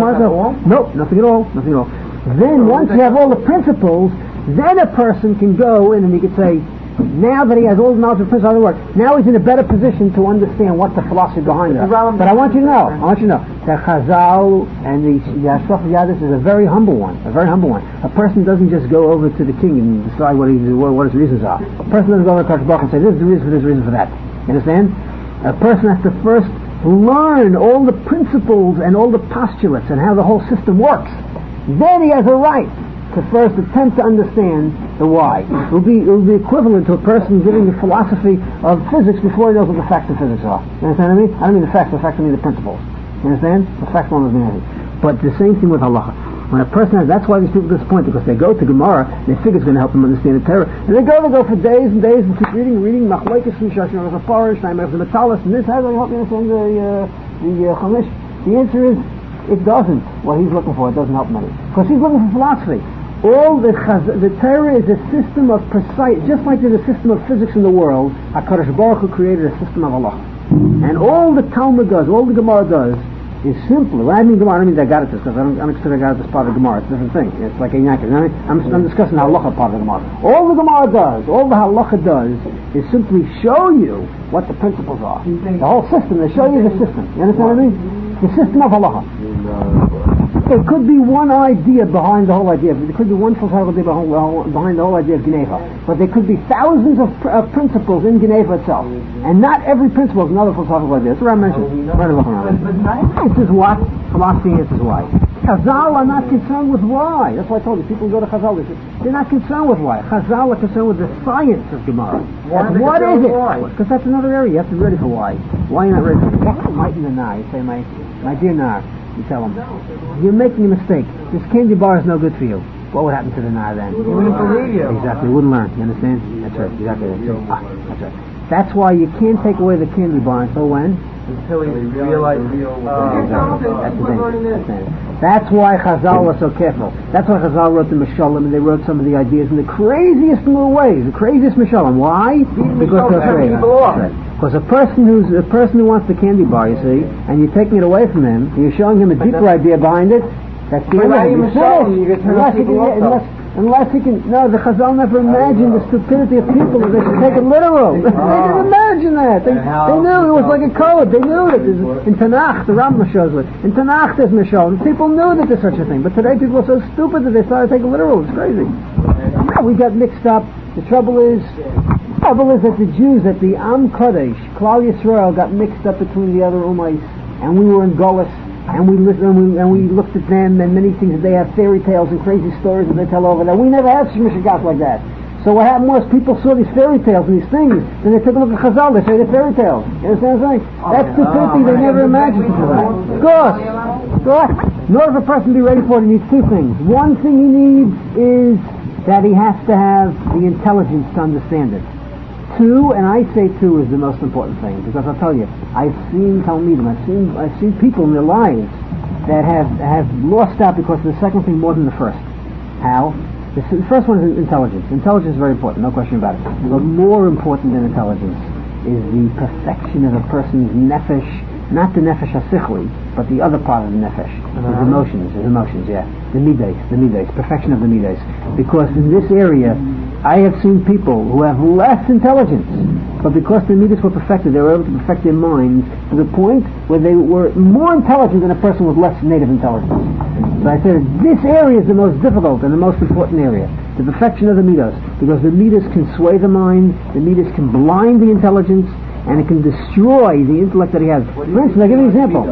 Nope, nothing at all. Then once you have all the principles, then a person can go in and he could say, now that he has all the knowledge of principles of the work, now he's in a better position to understand what's the philosophy behind it. But I want you to know that Chazal and the Yashraf Yadis is a very humble one. A person doesn't just go over to the king and decide what his reasons are. A person doesn't go over to Kodesh Baruch and say, this is the reason for this, reason for that. You understand? A person has to first learn all the principles and all the postulates and how the whole system works. Then he has a right to first attempt to understand the why. It will be equivalent to a person giving the philosophy of physics before he knows what the facts of physics are. You understand what I mean? I don't mean the facts I mean the principles. You understand? The facts don't mean anything. But the same thing with halacha. When a person has, that's why these people are disappointed, because they go to Gemara, they think it's going to help them understand the Torah, and they go for days and days and keep reading, machlokes, Shashim, the Parish, the Metalis, and this, how do I help you understand the Chumash? The answer is, it doesn't. What he's looking for, it doesn't help him. Because he's looking for philosophy. All the Torah is a system of precise, just like there's a system of physics in the world, HaKadosh Baruch Hu created a system of Allah. And all the Talmud does, all the Gemara does, is simply, when I mean Gemara, I don't mean Dagaritas, because I'm expecting Dagaritas part of the Gemara, it's a different thing. It's like a Yankee. I'm discussing halacha part of the Gemara. All the Gemara does, all the halacha does, is simply show you what the principles are. The whole system, they show you the system. You understand what I mean? The system of halacha. There could be one idea behind the whole idea. There could be one philosophical idea behind the whole idea of Geneva. But there could be thousands of principles in Geneva itself. And not every principle is another philosophical idea. That's what I mentioned. This is what philosophy answers why. Chazal are not concerned with why. That's why I told you. People go to Chazal. They're not concerned with why. Chazal are concerned with the science of Gemara. What is it? Because that's another area. You have to be ready for why. Why are you not ready for it? What's the might in the Nar? You say, my dear Nar. You tell them, you're making a mistake. This candy bar is no good for you. What would happen to the Nar then? You wouldn't believe you. Exactly, you wouldn't learn. You understand? That's right, exactly. That's right. That's why you can't take away the candy bar until when? Until he realizes That's the thing. That's why Chazal was so careful. That's why Chazal wrote the Mishalim, and they wrote some of the ideas in the craziest little ways, the craziest Mishalim. Why? Because they're afraid. Because a person who wants the candy bar, you see, and you're taking it away from him, and you're showing him a deeper idea behind it, that's the unless he can, no, the Chazal never imagined the stupidity of people that they should take it literal. They didn't imagine that. They knew it was like a code. They knew it. In Tanakh, the Rambam shows it. In Tanakh there's Mishal. People knew that there's such a thing. But today people are so stupid that they started taking it literal. It's crazy. We got mixed up. The trouble is that the Jews, that the Am Kodesh, Klal Yisrael, got mixed up between the other Ummahs, and we were in Golis. And we listened, and we looked at them, and many things. They have fairy tales and crazy stories that they tell over there. We never had shmishagas like that. So what happened was people saw these fairy tales and these things, then they took a look at Chazal. They say they're fairy tales. You understand what I'm saying? That's stupidity. They never imagined before that. Of course. In order for a person to be ready for it, he needs two things. One thing he needs is that he has to have the intelligence to understand it. Two, and I say two is the most important thing, because I'll tell you, I've seen Talmidim, I've seen people in their lives that have lost out because of the second thing more than the first. How? The first one is intelligence. Intelligence is very important, no question about it. But more important than intelligence is the perfection of a person's nefesh, not the nefesh hasichli, but the other part of the nefesh, his emotions, yeah. The midas, perfection of the midas. Because in this area, I have seen people who have less intelligence, but because their midas were perfected, they were able to perfect their minds to the point where they were more intelligent than a person with less native intelligence. So I said, this area is the most difficult and the most important area, the perfection of the midas, because the midas can sway the mind, the midas can blind the intelligence, and it can destroy the intellect that he has. For instance, I'll give you an example.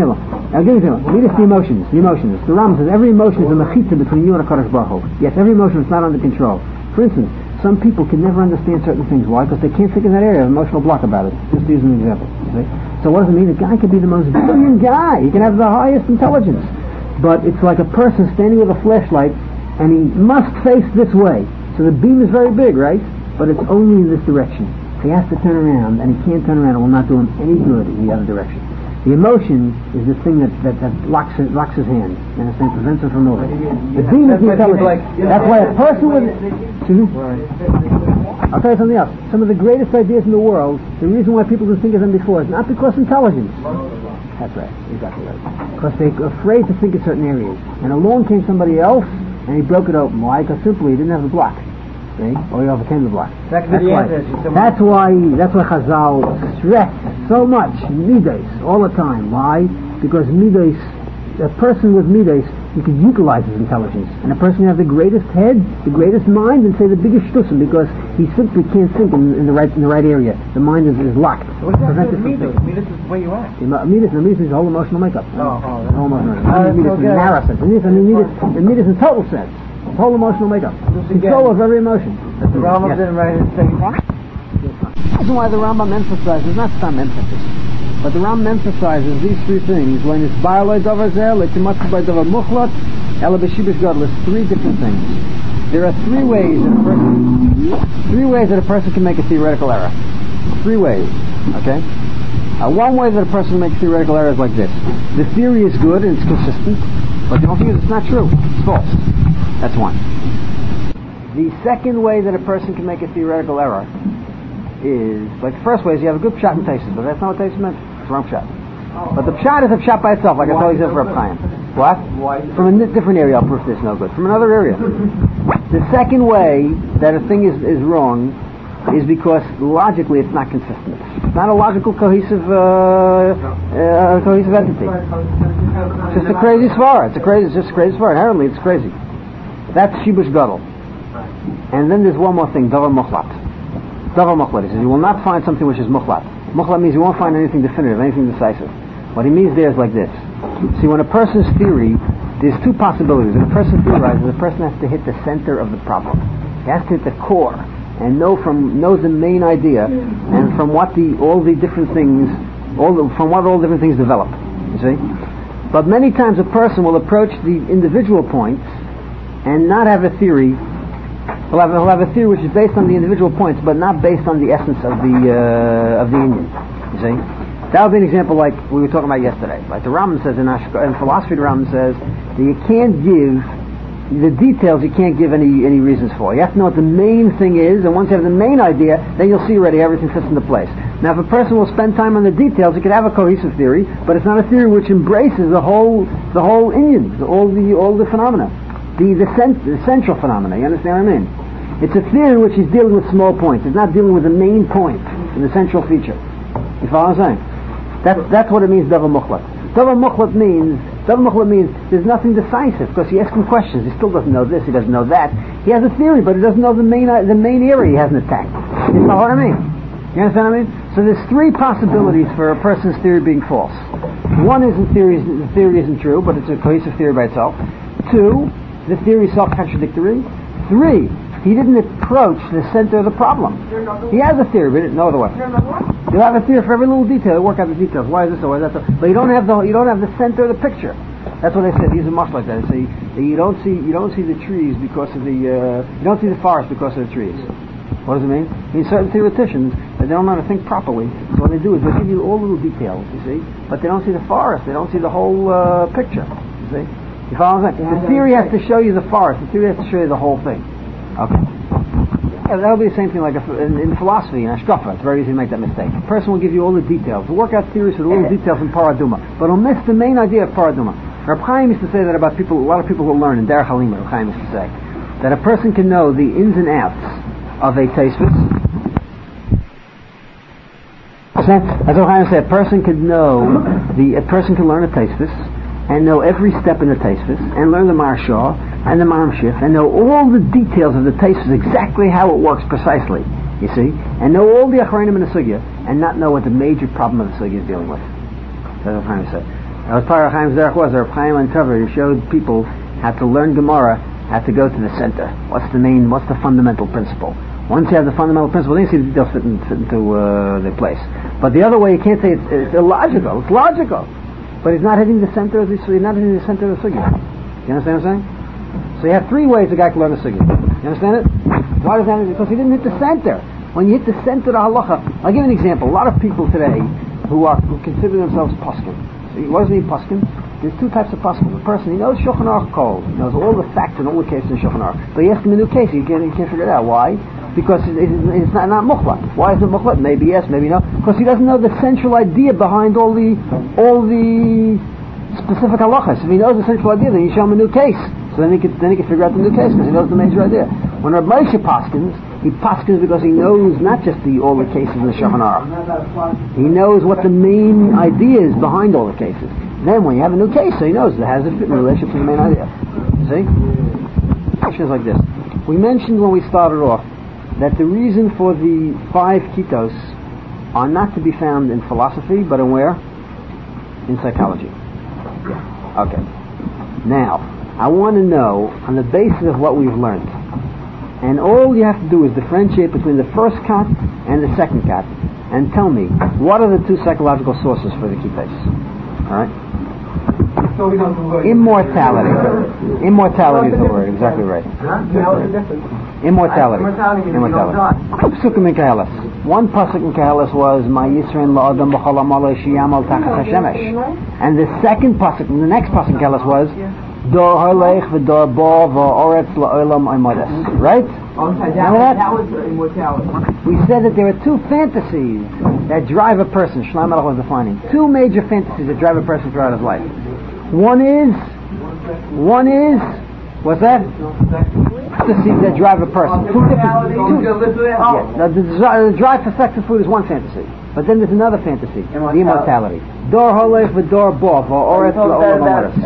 Midas, the emotions. The Rambam says every emotion is a mechitza between you and a Kadosh Baruch Hu. Yes, every emotion is not under control. For instance, some people can never understand certain things. Why? Because they can't think in that area of emotional block about it. Just to use an example. See? So what does it mean? A guy could be the most brilliant guy. He can have the highest intelligence. But it's like a person standing with a flashlight, and he must face this way. So the beam is very big, right? But it's only in this direction. He has to turn around, and he can't turn around. It will not do him any good in the other direction. The emotion is the thing that locks his hand. You understand? Prevents him from moving. The dream is the intelligence. That's why a person with... I'll tell you something else. Some of the greatest ideas in the world, the reason why people didn't think of them before is not because intelligence. That's right. Exactly right. Because they're afraid to think in certain areas. And along came somebody else, and he broke it open. Why? Because simply he didn't have the block. See? Or he overcame the block. That's why Chazal stress so much midas all the time. Why? Because midas, a person with midas, he can utilize his intelligence. And a person who has the greatest head, the greatest mind, and say the biggest shtusim, because he simply can't think in the right area. The mind is locked. So what does that do with midas? Midas is the way you act. Midas is the whole emotional makeup. The whole emotional makeup. Midas in narrow sense. Midas in total sense. The whole emotional makeup. Control of every emotion. The Rambam didn't write it saying that. The reason why the Rambam emphasizes, not some emphasis, but the Rambam emphasizes these three things. When it's Ba'aloi Dover Zel, it's Matzu by Dover Muchlat, Ela B'Shibish Godless, three different things. There are three ways that a person can make a theoretical error. Three ways. Okay? One way that a person makes theoretical error is like this. The theory is good and it's consistent, but the only thing is it's not true. It's false. That's one. The second way that a person can make a theoretical error is, like the first way is you have a good pshat in Taisus, but that's not what Taisus meant. It's wrong pshat. But the pshat is a pshat by itself, like I told you for Reb Chaim. What? From a different area, I'll prove this no good. From another area. The second way that a thing is wrong is because logically it's not consistent. It's not a logical, cohesive entity. It's just a crazy svara. It's just a crazy svara. Inherently, it's crazy. That's Shibush Gadol. And then there's one more thing, Davar Muchlat. Davar Muchlat, he says, you will not find something which is Muchlat. Muchlat means you won't find anything definitive, anything decisive. What he means there is like this. See, when a person's theory, there's two possibilities. When a person theorizes, the person has to hit the center of the problem. He has to hit the core and know the main idea, and from what all the different things develop. You see? But many times a person will approach the individual points and not have a theory. He'll have a theory which is based on the individual points, but not based on the essence of the union. You see, that would be an example like we were talking about yesterday. Like the Rambam says in philosophy, the Rambam says that you can't give the details. You can't give any reasons for. You have to know what the main thing is, and once you have the main idea, then you'll see already everything fits into place. Now, if a person will spend time on the details, he could have a cohesive theory, but it's not a theory which embraces the whole union, all the phenomena. The central phenomena, you understand what I mean? It's a theory which is dealing with small points. It's not dealing with the main point, the central feature. You follow what I'm saying? That's what it means, Davar Muchlat. Davar Muchlat means there's nothing decisive, because you ask him questions, he still doesn't know this, he doesn't know that. He has a theory, but he doesn't know the main area he hasn't attacked. You know what I mean? You understand what I mean? So there's three possibilities for a person's theory being false. One is the theory isn't true, but it's a cohesive theory by itself. Two, the theory is self-contradictory. Three, he didn't approach the center of the problem. He has a theory, but no other way. You'll have a theory for every little detail. You'll work out the details. Why is this or why is that so? But you don't have the center of the picture. That's what they said. Use a much like that. They say you don't see the trees because of you don't see the forest because of the trees. What does it mean? It means certain theoreticians that they don't know how to think properly. So what they do is they give you all little details, you see, but they don't see the forest. They don't see the whole picture. You see. You follow what I'm saying? The theory has to show you the forest. The theory has to show you the whole thing. Okay. Yeah, that'll be the same thing like in philosophy, in Ashkafa. It's very easy to make that mistake. A person will give you all the details. He'll work out theories with all the details in Paraduma, but he'll miss the main idea of Paraduma. Reb Chaim used to say that about people. A lot of people who learn in Derech Halima. Reb Chaim used to say that a person can know the ins and outs of a Tosfos. As Reb Chaim said, a person can learn a Tosfos and know every step in the Tosfos, and learn the Maharsha and the Mahamshich, and know all the details of the Tosfos, exactly how it works precisely, you see, and know all the Achronim in the Sugya, and not know what the major problem of the Sugya is dealing with. That's what Chaim said. That was part of Chaim's Derech was, Reb Chaim uncovered, he showed people how to learn Gemara, how to go to the center. What's the fundamental principle? Once you have the fundamental principle, then you see the details fit into the place. But the other way, you can't say it's illogical. It's logical. But he's not hitting the center of the sugya. You understand what I'm saying? So you have three ways a guy can learn a sugya. You understand it? Why does that? Because he didn't hit the center. When you hit the center of the halacha, I'll give you an example. A lot of people today, who consider themselves poskim. So what does he mean poskim? There's two types of poskim. A person, he knows Shulchan Aruch Kol, he knows all the facts and all the cases in Shulchan Aruch, but he asks him a new case, he can't figure it out. Why? Because it's not mukhlat. Why is it mukhlat? Maybe yes, maybe no. Because he doesn't know the central idea behind all the specific halachas. If he knows the central idea, then you show him a new case. So then he can figure out the new case because he knows the major idea. When Reb Moshe paskins, he paskins because he knows not just all the cases in the Shulchan Aruch. He knows what the main idea is behind all the cases. Then when you have a new case, so he knows it has a fit in relationship to the main idea. See? Questions like this. We mentioned when we started off that the reason for the 5 kitos are not to be found in philosophy, but in where? In psychology. Okay. Now, I want to know, on the basis of what we've learned, and all you have to do is differentiate between the first kat and the second kat, and tell me, what are the 2 psychological sources for the kitos? Alright? Immortality. Immortality is the word, exactly right. Immortality. Psukim in Kahalas. One pasuk in Kahalas was Ma Yisrael La'adam B'chol Amalei Shiyamal Tachas HaShemesh. And the second pasuk, the next pasuk in Kahalas was Dor Halech V'Dor Bo V'Oretz La'olam Oimodes. Right? Remember that? That was immortality. We said that there are 2 fantasies that drive a person. Shlomo Melech was defining 2 major fantasies that drive a person throughout his life. One is, what's that? Fantasies that drive a person. 2 different. The drive for sex and food is one fantasy, but then there's another fantasy, the immortality. Dor Holech v'Dor Bo V'Oretz La'olam Oimodes.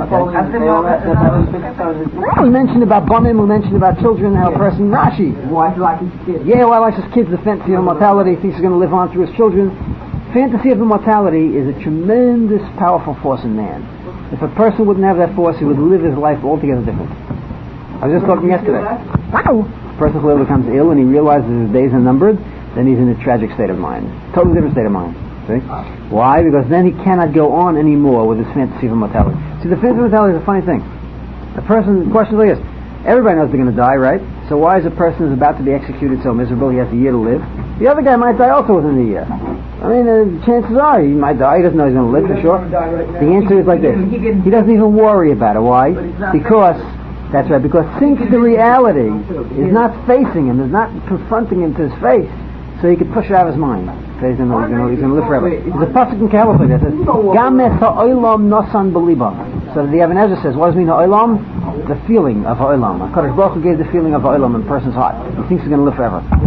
We mentioned about Bonim, we mentioned about children, how a person, Rashi. Why likes his kids? Yeah, why likes his kids, the fantasy of immortality, he thinks he's going to live on through his children. Fantasy of immortality is a tremendous, powerful force in man. If a person wouldn't have that force, he would live his life altogether different. I was just talking yesterday. Wow! A person who becomes ill and he realizes his days are numbered, then he's in a tragic state of mind. Totally different state of mind. See? Why? Because then he cannot go on anymore with his fantasy of immortality. See, the fantasy of immortality is a funny thing. The question is like this. Everybody knows they're going to die, right? So why is a person who's about to be executed so miserable he has a year to live? The other guy might die also within a year. I mean, chances are he might die. He doesn't know he's going to live for sure. The answer is like this. He doesn't even worry about it. Why? Because, that's right, because since the reality is not facing him, is not confronting him to his face, so he could push it out of his mind. So he's going to live forever. There's a pasuk in Kahalas like that. It says, Games ha'olam nosan b'liba. So the Even Ezra says, what does it mean ha'olam? The feeling of ha'olam. HaKadosh Baruch Hu gave the feeling of ha'olam in a person's heart. He thinks he's going to live forever. They're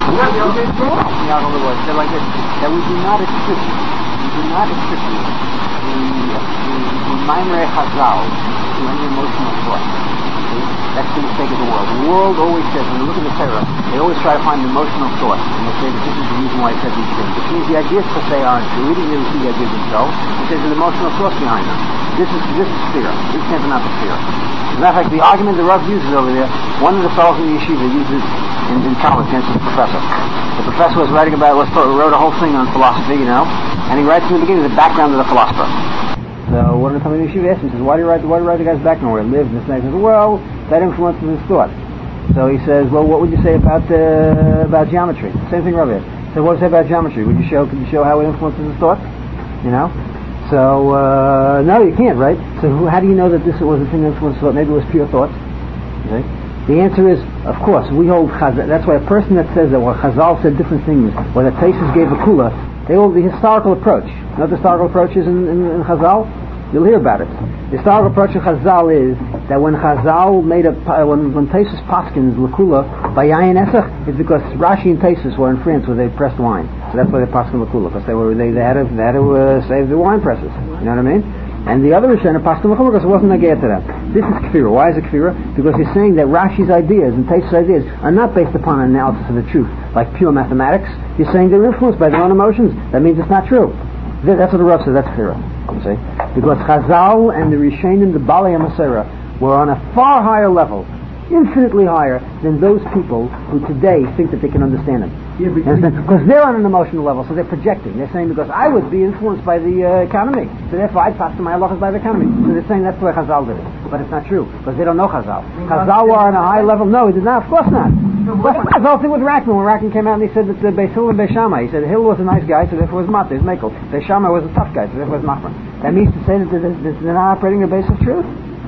like this, that we do not attribute the Maimrei Chazal to any emotional thought. That's the mistake of the world. The world always says, when you look at the Torah, they always try to find an emotional thought, and they say that this is the reason why it said these things. Which means the ideas per se aren't true. We didn't really see the ideas themselves. There's an emotional source behind them. This is fear. These things are not the fear. As a matter of fact, the argument the Rav uses over there, one of the fellows in the yeshiva uses in college against the professor. The professor was wrote a whole thing on philosophy, and he writes in the beginning the background of the philosopher. So one of the time in the yeshiva asks him, he says, why do you write the guy's background, where he lives, and this and that? He says, well, that influences his thought. So he says, well, what would you say about geometry? Same thing Rav asked. So what would you say about geometry? Could you show how it influences his thought? So, no, you can't, right? So how do you know that this was the thing that influenced thought? Maybe it was pure thought. Okay? The answer is, of course, we hold Chazal. That's why a person that says that, Chazal said different things, or that Taisus gave a kula, they hold the historical approach. You know what the historical approach is in Chazal? You'll hear about it. The historical approach of Chazal is that when Chazal when Taisus Paskins L'Kula by Yayin Esach, it's because Rashi and Taisus were in France where they pressed wine. So that's why they Paskin L'Kula, because they had to save the wine presses. You know what I mean? And the other Rishonim Paskin L'Kula because it wasn't Nagaya to them. This is Kfira. Why is it Kfira? Because he's saying that Rashi's ideas and Taisus' ideas are not based upon an analysis of the truth, like pure mathematics. He's saying they're influenced by their own emotions. That means it's not true. That's what the Rav says. That's Kfira. See? Because Chazal and the Rishonim, the Balei HaMasera, were on a far higher level, infinitely higher than those people who today think that they can understand them. Because they're on an emotional level, so they're projecting. They're saying, because I would be influenced by the economy, so therefore I'd pass to my halachas by the economy. So they're saying that's the way Chazal did it. But it's not true, because they don't know Chazal. Chazal were on a high level. No, he did not. Of course not. The whole thing with Rackman, when Rackman came out and he said that Beis Hillel and Beis Shammai, he said Hillel was a nice guy, so therefore was Matir, Mekel. Beis Shammai was a tough guy, so therefore was Machman. That means to say that they're not operating on the basis of truth?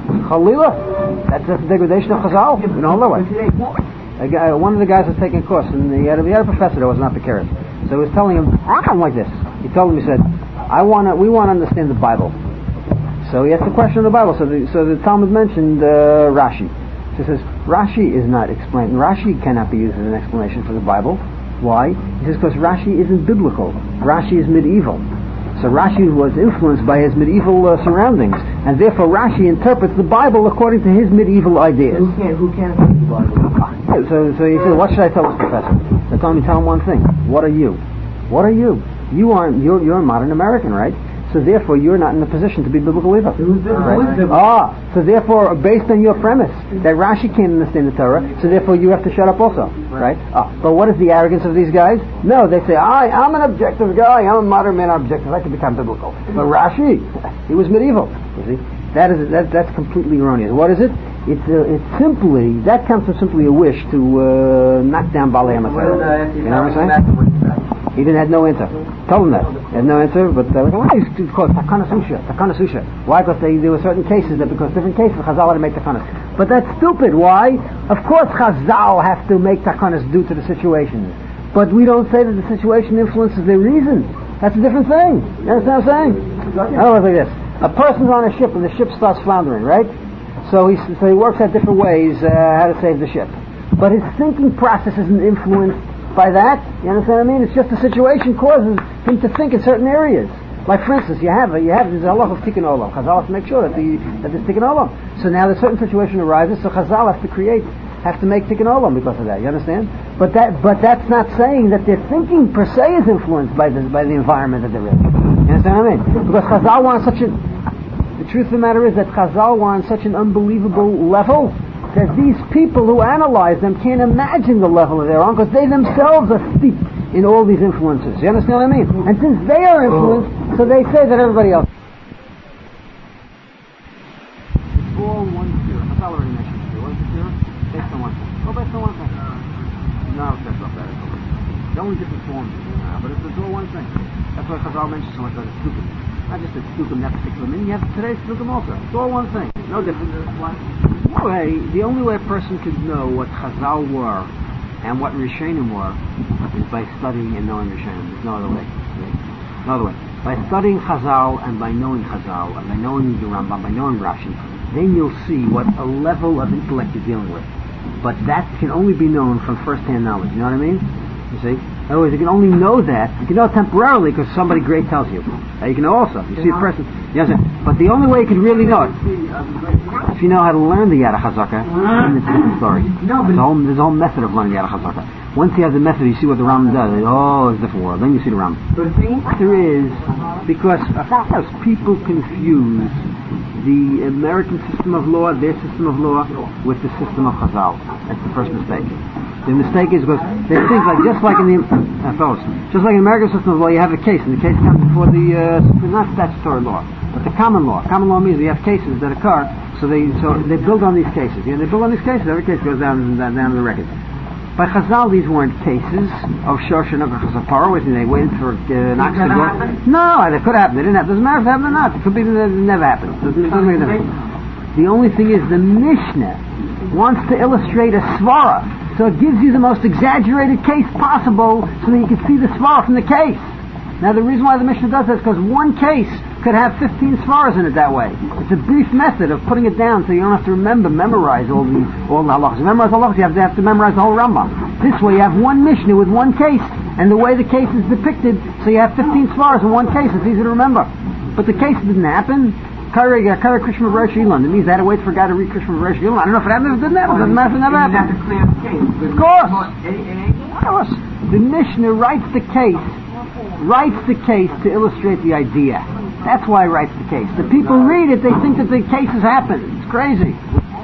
Chalila. That's the degradation of Chazal. You know, way. One of the guys was taking a course, and he had a professor that was not Bekeres. So he was telling him, I'm like this. He told him, he said, we want to understand the Bible. So he asked the question of the Bible. So the Talmud mentioned Rashi. So he says, Rashi is not explained. Rashi cannot be used as an explanation for the Bible. Why? He says, because Rashi isn't biblical. Rashi is medieval. So Rashi was influenced by his medieval surroundings, and therefore Rashi interprets the Bible according to his medieval ideas. Who can't read the Bible? So he said, what should I tell this professor? They told me, tell him one thing. What are you? What are you? You're a modern American, right? So therefore you're not in a position to be biblical either. Right? So therefore, based on your premise that Rashi can't understand the Torah, so therefore you have to shut up also, right? But what is the arrogance of these guys? No, they say, I'm an objective guy, I'm a modern man, I'm objective, I can become biblical. But Rashi, he was medieval. You see, that's completely erroneous. What is it? It's simply, that comes from simply a wish to knock down Balei HaMatzah. You know what I'm saying? He had no answer. Told him that. He had no answer, but why is it called Takana Susha? Why? Because there were certain cases that because different cases Chazal had to make Takanas. But that's stupid. Why? Of course Chazal have to make Takanas due to the situation. But we don't say that the situation influences their reason. That's a different thing. You understand what I'm saying? I don't know, like this. A person's on a ship and the ship starts floundering, right? So he works out different ways how to save the ship. But his thinking process isn't influenced by that. You understand what I mean? It's just the situation causes him to think in certain areas. Like for instance, you have there's a lot of Tikkun Olam. Chazal has to make sure that there's Tikkun Olam. So now the certain situation arises, so Chazal has to make Tikkun Olam because of that. You understand? But that's not saying that their thinking per se is influenced by the environment that they're in. You understand what I mean? Because Chazal were on the truth of the matter is that Chazal were on such an unbelievable level that these people who analyze them can't imagine the level of their own because they themselves are steeped in all these influences. You understand what I mean? And since they are influenced, so they say that everybody else. It's all one sphere. Chazal already mentioned it. What is the sphere? Based on one thing. Based on one thing. No, that's not that. The only different forms, but it's all one thing. That's why Chazal mentions so much about the Sdukim. Not just the Sdukim, that particular meaning. You have today's Sdukim also. It's all one thing. No different. The only way a person could know what Chazal were and what Rishonim were is by studying and knowing Rishonim. There's no other way. No other way. By studying Chazal and by knowing Chazal and by knowing the Rambam, by knowing Rashi, then you'll see what a level of intellect you're dealing with. But that can only be known from first-hand knowledge. You know what I mean? You see? In other words, you can only know that. You can know temporarily because somebody great tells you. You can know also. You see a person. You understand? But the only way you can really know it, if you know how to learn the Yad HaChazaka, then it's a different story. There's a whole method of learning Yad HaChazaka. Once you have the method, you see what the Rambam does. It's a different world. Then you see the Rambam. There is, because people confuse the American system of law, their system of law, with the system of Chazal. That's the first mistake. The mistake is because they think just like in the American system of law, you have a case, and the case comes before not statutory law, but the common law. Common law means you have cases that occur, so they build on these cases. They build on these cases. Every case goes down the record. By Chazal, these weren't cases of Shoshan or Chazapara, which they waited for an ox to go. No, they could happen. They didn't happen. Doesn't matter if they happened or not. It could be that it never happened. The only thing is the Mishnah wants to illustrate a svara. So it gives you the most exaggerated case possible so that you can see the svara from the case. Now the reason why the Mishnah does that is because one case could have 15 svaras in it that way. It's a brief method of putting it down so you don't have to memorize all the halachas. To memorize halachas, you have to memorize the whole Rambam. This way you have one Mishnah with one case, and the way the case is depicted, so you have 15 svaras in one case. It's easy to remember. But the case didn't happen. Kari Krishna Rosh Elon. It means they had to wait for a guy to read Krishna Rosh Elon. I don't know if it happened, if it didn't happen. It doesn't matter if it never happened. Of course. The Mishnah writes the case to illustrate the idea. That's why it writes the case. The people read it, they think that the case has happened. It's crazy.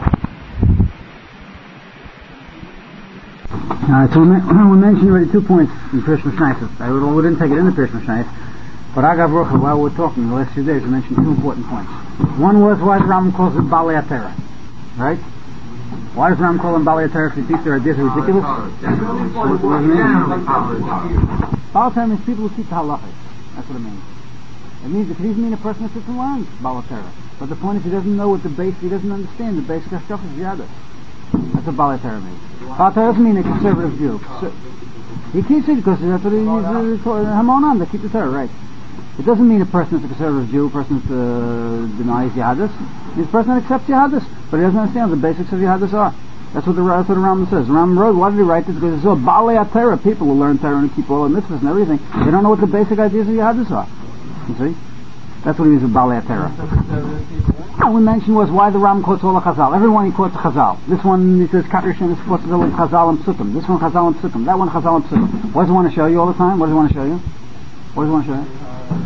So we mentioned already 2 points in Pirush Mishnayos. We didn't take it in the Pirush Mishnayos. But Agav Rocha, while we were talking the last few days, we mentioned 2 important points. One was why the Rambam calls it Balei HaTorah, right? Why does Ram call them Balei Torah if he thinks their ideas are ridiculous? What does it mean? Balei Torah means people who keep the halachas. That's what it means. It means if he's mean a person that sits and learns Balei Torah. But the point is he doesn't know what the base, he doesn't understand the basic stuff of Yadus. That's what Balei Torah means. Balei Torah doesn't mean a conservative Jew. He keeps it because that's what he's Hamonan, they keep the Torah, right? It doesn't mean a person that's a conservative Jew, a person that denies Yadus. He's a person that accepts Yadus, but he doesn't understand what the basics of Yadus are. That's what the Rambam says. The Rambam wrote, why did he write this? Because he saw Balei Torah, people who learn Torah and keep all the mitzvahs and everything. They don't know what the basic ideas of Yadus are. You see? That's what he means with Balei Torah. What we mentioned was why the Rambam quotes all the Chazal. Everyone he quotes Chazal. This one he says Katershin is quotes Chazal and Psukim. This one Chazal and Psukim. That one Chazal and Psukim. What does he want to show you all the time? What does he want to show you? What does he want to show you?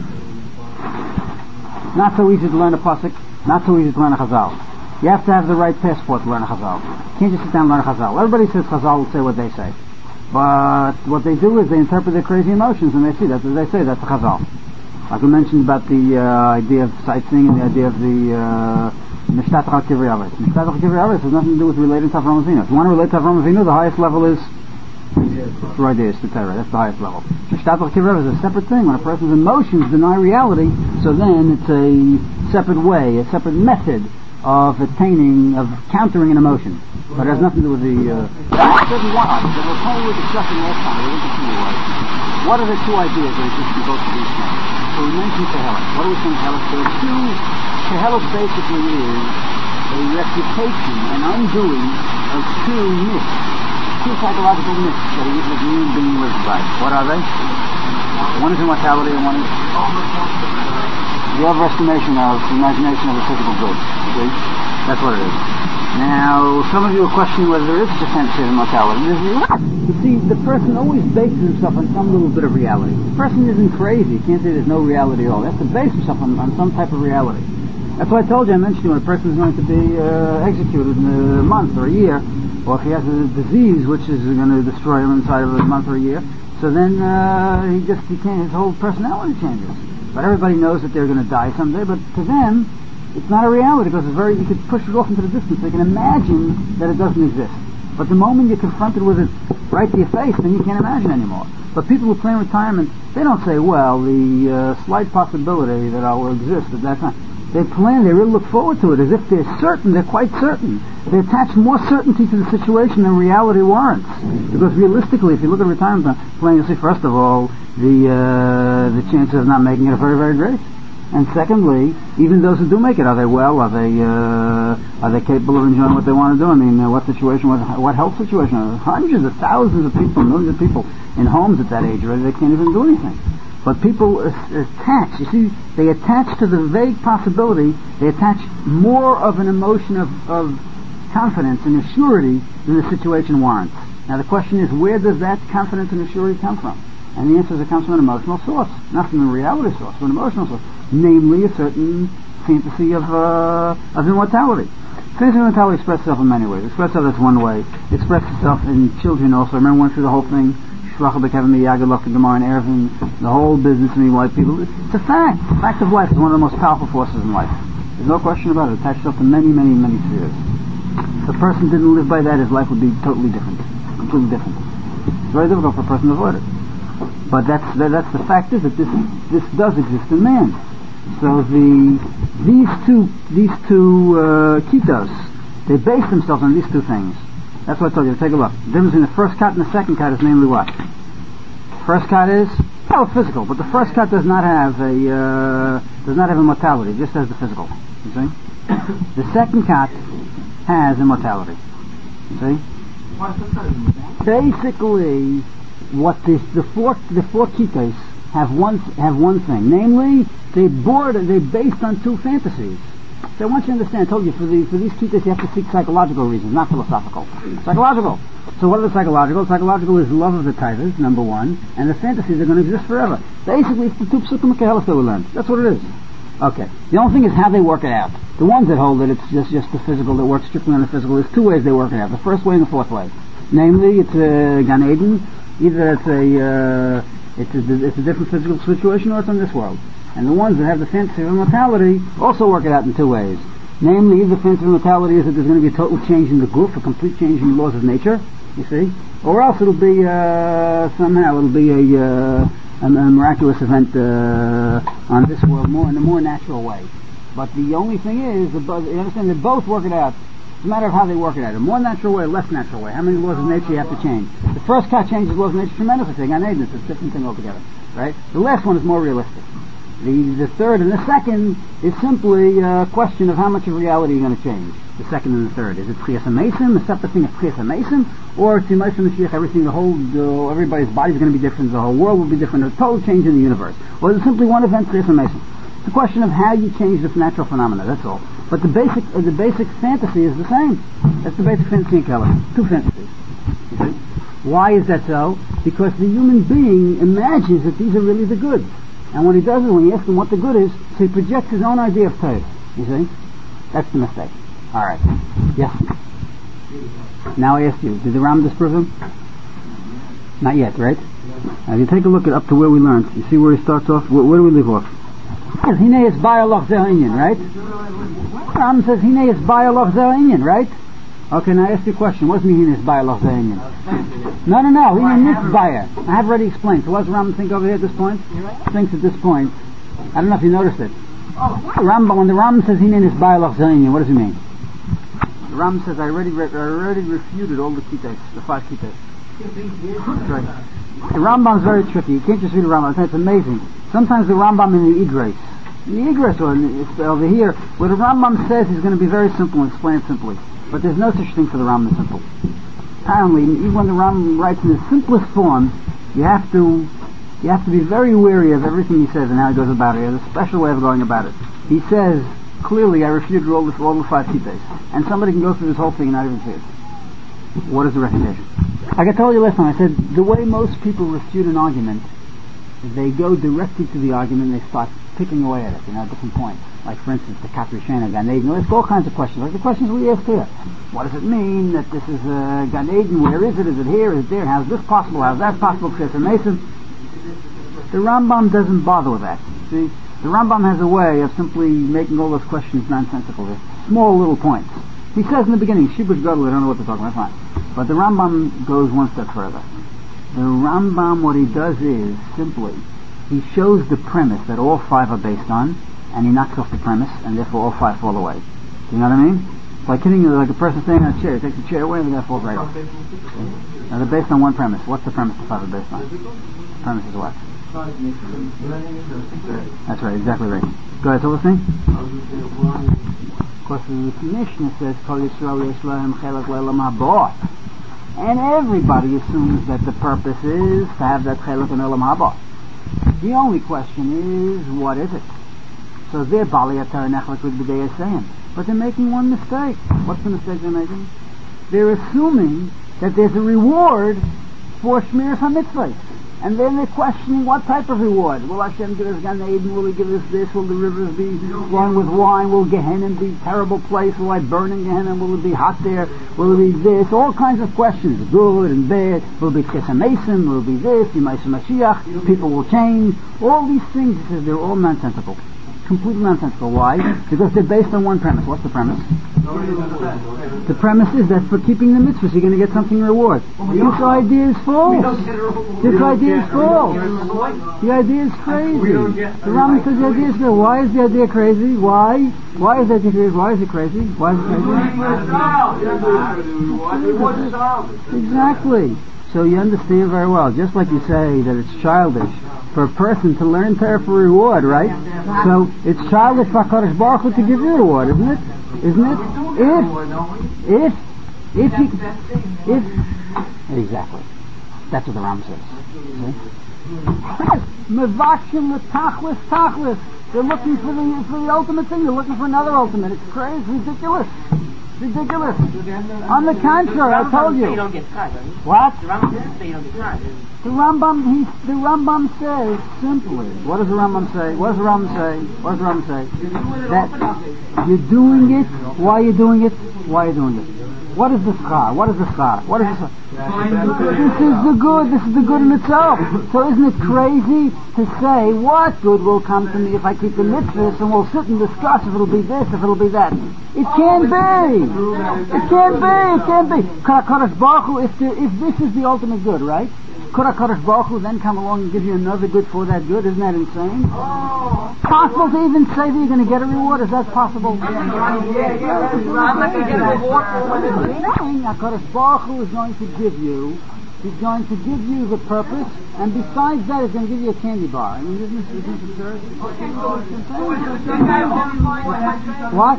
Not so easy to learn a pasuk. Not so easy to learn a Chazal. You have to have the right passport to learn a Chazal. You can't just sit down and learn a Chazal. Everybody says Chazal will say what they say. But what they do is they interpret their crazy emotions and they see that. They say that's a Chazal. Like we mentioned about the idea of sightseeing and the idea of the Mishtat HaKivri Avis. Mishtat HaKivri Avis has nothing to do with relating to Avram Avinu. If you want to relate to Avram Avinu, the highest level is the idea, the Torah. That's the highest level. Mishtat HaKivri Avis is a separate thing. When a person's emotions deny reality, so then it's a separate way, a separate method of attaining, of countering an emotion. But it has nothing to do with the... certain laws that we're totally discussing last time. What are the two ideas that exist in both of these things? So we mentioned Kehelis. What do we think Kehelis is? Kehelis basically is a refutation, an undoing of two myths, two psychological myths that a human being lives by. What are they? One is immortality and one is the overestimation of the imagination of the physical good. See? That's what it is. Now, some of you are questioning whether there is such a fantasy of immortality. You see, the person always bases himself on some little bit of reality. The person isn't crazy. You can't say there's no reality at all. He has to base himself on some type of reality. That's why I told you, I mentioned when a person is going to be executed in a month or a year, or if he has a disease which is going to destroy him inside of a month or a year, so then he can't, his whole personality changes. But everybody knows that they're going to die someday, but to them, it's not a reality because you could push it off into the distance. They can imagine that it doesn't exist. But the moment you're confronted with it right to your face, then you can't imagine anymore. But people who plan retirement, they don't say, well, the slight possibility that I will exist at that time. They plan, they really look forward to it as if they're certain, they're quite certain. They attach more certainty to the situation than reality warrants. Because realistically, if you look at retirement plan, you'll see, first of all, the chances of not making it are very, very great. And secondly, even those who do make it, are they well? Are they capable of enjoying what they want to do? I mean, what situation? What health situation? Hundreds of thousands of people, millions of people in homes at that age already. They can't even do anything. But people attach. You see, they attach to the vague possibility. They attach more of an emotion of confidence and assurity than the situation warrants. Now the question is, where does that confidence and assurity come from? And the answer is it comes from an emotional source, not from a reality source, but an emotional source, namely a certain fantasy of immortality. Fantasy of immortality expresses itself in many ways. It expresses itself in one way. It expresses itself in children also. Remember, we went through the whole thing, Shlach B'Kevin Miyagad Gemara and Erevin, the whole business of me white people. It's a fact. The fact of life is one of the most powerful forces in life. There's no question about it. It attaches itself to many, many, many spheres. If a person didn't live by that, his life would be totally different. Completely different. It's very difficult for a person to avoid it. But that's the fact is that this does exist in man. So these two kitos, they base themselves on these two things. That's what I told you. Take a look. The difference between the first kat and the second kat is namely what? First kat is physical, but the first kat does not have immortality. It just has the physical. You see? The second kat has immortality. You see? Basically, what the four kitos have one thing, namely they're based on two fantasies. So I want you to understand. I told you for these kitos you have to seek psychological reasons, not philosophical. Psychological. So what are the psychological? Psychological is love of the titles, number one, and the fantasies are going to exist forever. Basically, it's the two psukim kehelis that we learned. That's what it is. Okay. The only thing is how they work it out. The ones that hold that it's just the physical that works strictly on the physical. There's two ways they work it out. The first way and the fourth way. Namely, it's a Gan Eden. Either it's a different physical situation or it's in this world. And the ones that have the fantasy of immortality also work it out in two ways. Namely, the fundamentality is that there's going to be a total change in the guf, a complete change in the laws of nature, you see, or else it'll be somehow it'll be a miraculous event on this world in a more natural way. But the only thing is, you understand, they both work it out. It's a matter of how they work it out. A more natural way, a less natural way. How many laws of nature you have to change? The first cut changes laws of nature tremendously. It's a different thing altogether, right? The last one is more realistic. The third and the second is simply a question of how much of reality you're going to change. The second and the third. Is it Tchias HaMesim, a separate thing of Tchias HaMesim, or it's Yemais HaMashiach, everything, everybody's body is going to be different, the whole world will be different, a total change in the universe. Or is it simply one event, Tchias HaMesim? It's a question of how you change this natural phenomena, that's all. But the basic fantasy is the same. That's the basic fantasy in Keller. Two fantasies. Okay? Why is that so? Because the human being imagines that these are really the goods. And what he does is, when you ask him what the good is, so he projects his own idea of Torah. You see? That's the mistake. Alright. Yes? Now I ask you, did the Ram disprove him? Not yet, right? Now you take a look at up to where we learned. You see where he starts off? Where do we leave off? Hine is Bayaloch Zel Inyan, right? Ram says Hine is Bayaloch Zel Inyan, right? Okay, now I ask you a question. What does mean Hine is Bayaloch Zel Inyan? No. Hine is Baya. I have already explained. So what does Ram think over here at this point? Thinks at this point. I don't know if you noticed it. When the Ram says Hine is Bayaloch Zel Inyan, what does he mean? The Ram says I already refuted all the kitas, the 5 kitas. That's right. The Rambam is very tricky. You can't just read the Rambam. It's amazing. Sometimes the Rambam in the Igros or over here, where the Rambam says he's going to be very simple and explain it simply. But there's no such thing for the Rambam simple. Apparently, even when the Rambam writes in the simplest form, you have to be very wary of everything he says and how he goes about it. He has a special way of going about it. He says clearly, I refuted all the 5 kitas, and somebody can go through this whole thing and not even see it. What is the refutation? Like I told you last time, I said the way most people refute an argument, they go directly to the argument and they start picking away at it, different points. Like for instance, the Katri Shana Gan Eden. They ask all kinds of questions, like the questions we asked here. What does it mean that this is Gan Eden? Where is it? Is it here? Is it there? How is this possible? How is that possible? Professor Mason. The Rambam doesn't bother with that. See, the Rambam has a way of simply making all those questions nonsensical. They're small little points. He says in the beginning, Shibush Gadol, I don't know what they're talking about, fine. But the Rambam goes one step further. The Rambam, what he does is, simply, he shows the premise that all 5 are based on, and he knocks off the premise, and therefore all 5 fall away. Do you know what I mean? It's like hitting like a person standing on a chair. He takes the chair away and the guy falls right off. Now they're based on one premise. What's the premise the 5 are based on? The premise is what? That's right, exactly right. Go ahead, so listening? Because the Mishnah says, Kol Yisrael Yesh Lahem Chelek Le'olam Haba. And everybody assumes that the purpose is to have that Chelek in Olam Haba. The only question is, what is it? So they're Bali Atar Nechlek with B'dei Yisayim. But they're making one mistake. What's the mistake they're making? They're assuming that there's a reward for Shmiras HaMitzvahs. And then they're questioning what type of reward. Will Hashem give us Gan Eden? Will He give us this? Will the rivers be flowing with wine? Will Gehenna be a terrible place? Will I burn in Gehenna? Will it be hot there? Will it be this? All kinds of questions. Good and bad. Will it be Tchias HaMesim? Will it be this? Yemais HaMashiach? People will change. All these things, he says, they're all nonsensical. Completely nonsensical. Why? Because they're based on one premise. What's the premise? The premise is that for keeping the mitzvahs, you're going to get something reward. This idea is false. This idea is false. The idea is crazy. The Rambam says the idea is crazy. Why is the idea crazy? Why? Why is the idea crazy? Why is it crazy? Why is it crazy? Exactly. So you understand very well. Just like you say that it's childish for a person to learn Torah for reward, right? So it's childish for HaKadosh Baruch Hu to give you a reward, isn't it? Isn't it? If exactly. That's what the Ram says. Mevakshim l'tachlis tachlis. They're looking for the ultimate thing. They're looking for another ultimate. It's crazy, ridiculous. Ridiculous. On the contrary, I told you. What? The Rambam says simply. What does the Rambam say? What does the Rambam say? What does the Rambam say? That you're doing it. Why are you doing it? Why are you doing it? What is the schar? What is the schar? What is the schar? This is the good. This is the good in itself. So isn't it crazy to say, what good will come to me if I keep the mitzvahs, and we'll sit and discuss if it'll be this, if it'll be that? It can't be. It can't be. It can't be. Kadosh Baruch Hu, if this is the ultimate good, right? Could Kadosh Baruch Hu then come along and give you another good for that good? Isn't that insane? Possible to even say that you're going to get a reward? Is that possible? I'm not going to get a reward for what it's saying. Kadosh Baruch Hu is going to give you. He's going to give you the purpose, and besides that, he's going to give you a candy bar. I mean, isn't this absurd? What?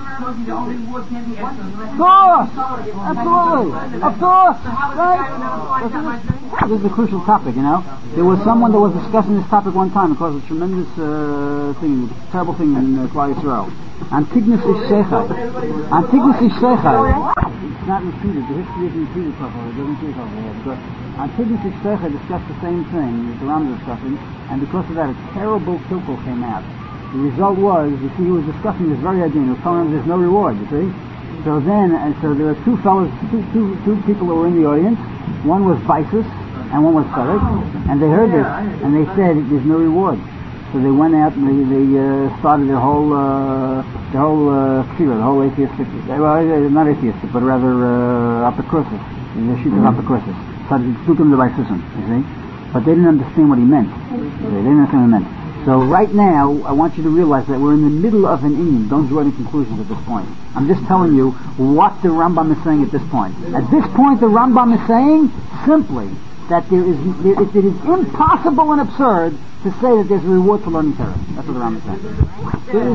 Of course! Absolutely! Of course! Right? This is a crucial topic, you know. There was someone that was discussing this topic one time. It caused a tremendous terrible thing in Klal Yisrael. Antigonus Ishechai. Antigonus Ishechai. It's not repeated. The history isn't repeated properly. It doesn't repeat properly. But Antigonus Ishechai discussed the same thing that the Rambam is discussing, and because of that, a terrible kilkel came out. The result was, you see, he was discussing this very idea, and he was telling him there's no reward, you see. So then, so there were two people who were in the audience. One was Visus, and one was Sarek, and they heard this, and they said, there's no reward. So they went out and they started their whole kfira, the whole atheistic, not atheistic, but rather apocryphal, the sheet of apocryphal. Started speaking the Visusum, you see. But they didn't understand what he meant. They didn't understand what he meant. So right now, I want you to realize that we're in the middle of an inyan. Don't draw any conclusions at this point. I'm just telling you what the Rambam is saying at this point. At this point, the Rambam is saying simply that it is impossible and absurd to say that there's a reward for learning Torah. That's what the Rambam is saying. There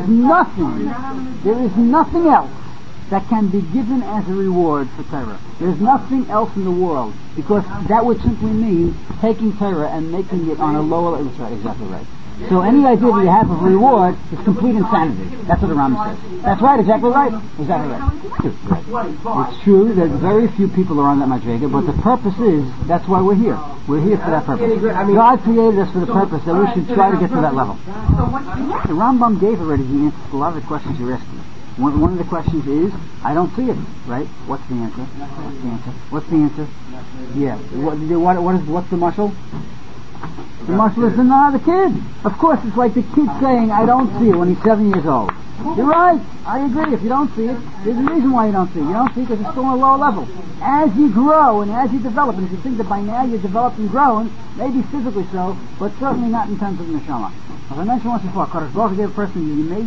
is nothing else that can be given as a reward for Torah. There's nothing else in the world, because that would simply mean taking Torah and making it on a lower level. That's right, exactly right. So any idea that you have of reward is complete insanity. That's what the Rambam says. That's right, exactly right. Exactly right. It's true that very few people are on that madrega, but the purpose is, that's why we're here. We're here for that purpose. God created us for the purpose that we should try to get to that level. The Rambam gave already the answer to a lot of the questions you're asking. One of the questions is, I don't see it, right? What's the answer? What's the answer? Yeah. What's the mashal? The mashal is the kid. Of course, it's like the kid saying, I don't see it when he's 7 years old. You're right. I agree. If you don't see it, there's a reason why you don't see it. You don't see it because it's still on a lower level. As you grow and as you develop, and if you think that by now you're developed and grown, maybe physically so, but certainly not in terms of neshama. As I mentioned once before, Kadosh Baruch Hu gave a person,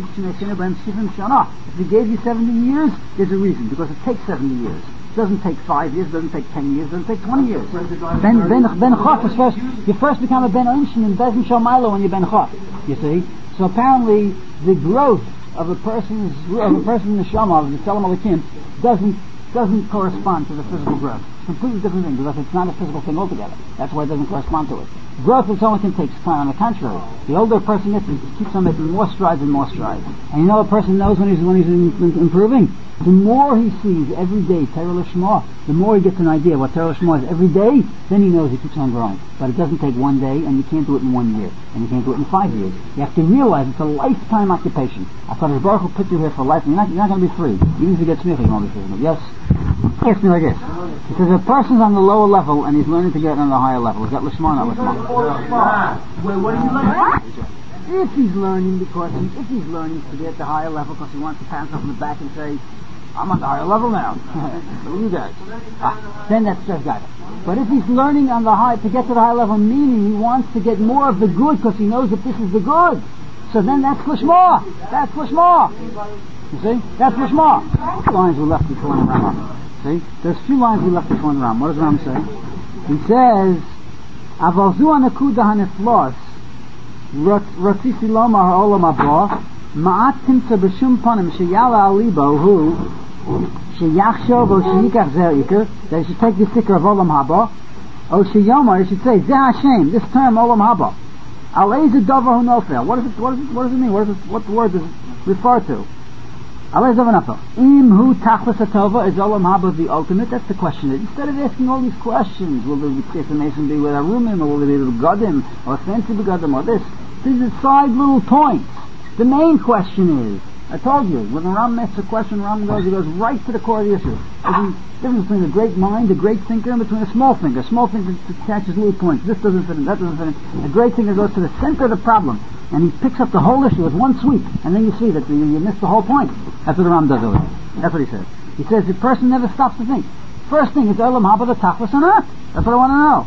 if he gave you 70 years, there's a reason, because it takes 70 years. It doesn't take 5 years, it doesn't take 10 years, it doesn't take 20 years. Ben Chaf is first, you first become a Ben Oinshin in Bezin Shalmailo when you're Ben Chaf, you see. So apparently, the growth of a person's neshama, of the Tzelem Elokim, doesn't correspond to the physical growth. It's a completely different thing, because it's not a physical thing altogether. That's why it doesn't correspond to it. Growth of someone can take time. On the contrary, the older a person is, he keeps on making more strides and more strides. And you know, a person knows when he's improving. The more he sees every day Torah Lishma, the more he gets an idea what Torah Lishma is every day, then he knows he keeps on growing. But it doesn't take 1 day, and you can't do it in 1 year, and you can't do it in 5 years. You have to realize it's a lifetime occupation. HaKadosh Baruch Hu put you here for life, and you're not going to be free. Even if you get smicha, you won't be free. Yes? Ask me like this. It says a person's on the lower level, and he's learning to get on the higher level. Is that Lishma or not Lishma? Wait, what are you learning? If he's learning to get the higher level because he wants to pat himself on the back and say, I'm on the higher level now. So you guys. Then that's just got it. But if he's learning on to get to the high level, meaning he wants to get more of the good because he knows that this is the good. So then that's Lishma. That's Lishma. You see? That's Lishma. Two lines we left before in the Rambam. See? There's 2 lines we left before in the Rambam. What does the Rambam say? He says, Aval zu anakuda haneflos rotzisi loma ha'olam haba ma'at timtza b'shum panim sheyala al libo hu sheyachshov o sheyikach zer ikar, that he should take the sticker of olam haba, o sheyomar, he should say zeh Hashem, this term olam haba, al eizu davar hu nofel. What does it mean? What word does it refer to? Im hu tachlis hatova, is olam haba the ultimate? That's the question. Instead of asking all these questions, will the destination be with arumim, or will it be with gadim, or fancy begadim, or this? These are side little points. The main question is, I told you, when the Rambam asks a question, he goes right to the core of the issue. There's a difference between a great mind, a great thinker, and between a small thinker. A small thinker catches little points. This doesn't fit in, that doesn't fit in. A great thinker goes to the center of the problem, and he picks up the whole issue with one sweep, and then you see that you missed the whole point. That's what the Rambam does over there. That's what he says. He says the person never stops to think. First thing is Olam Haba, the Tachlis or not. That's what I want to know.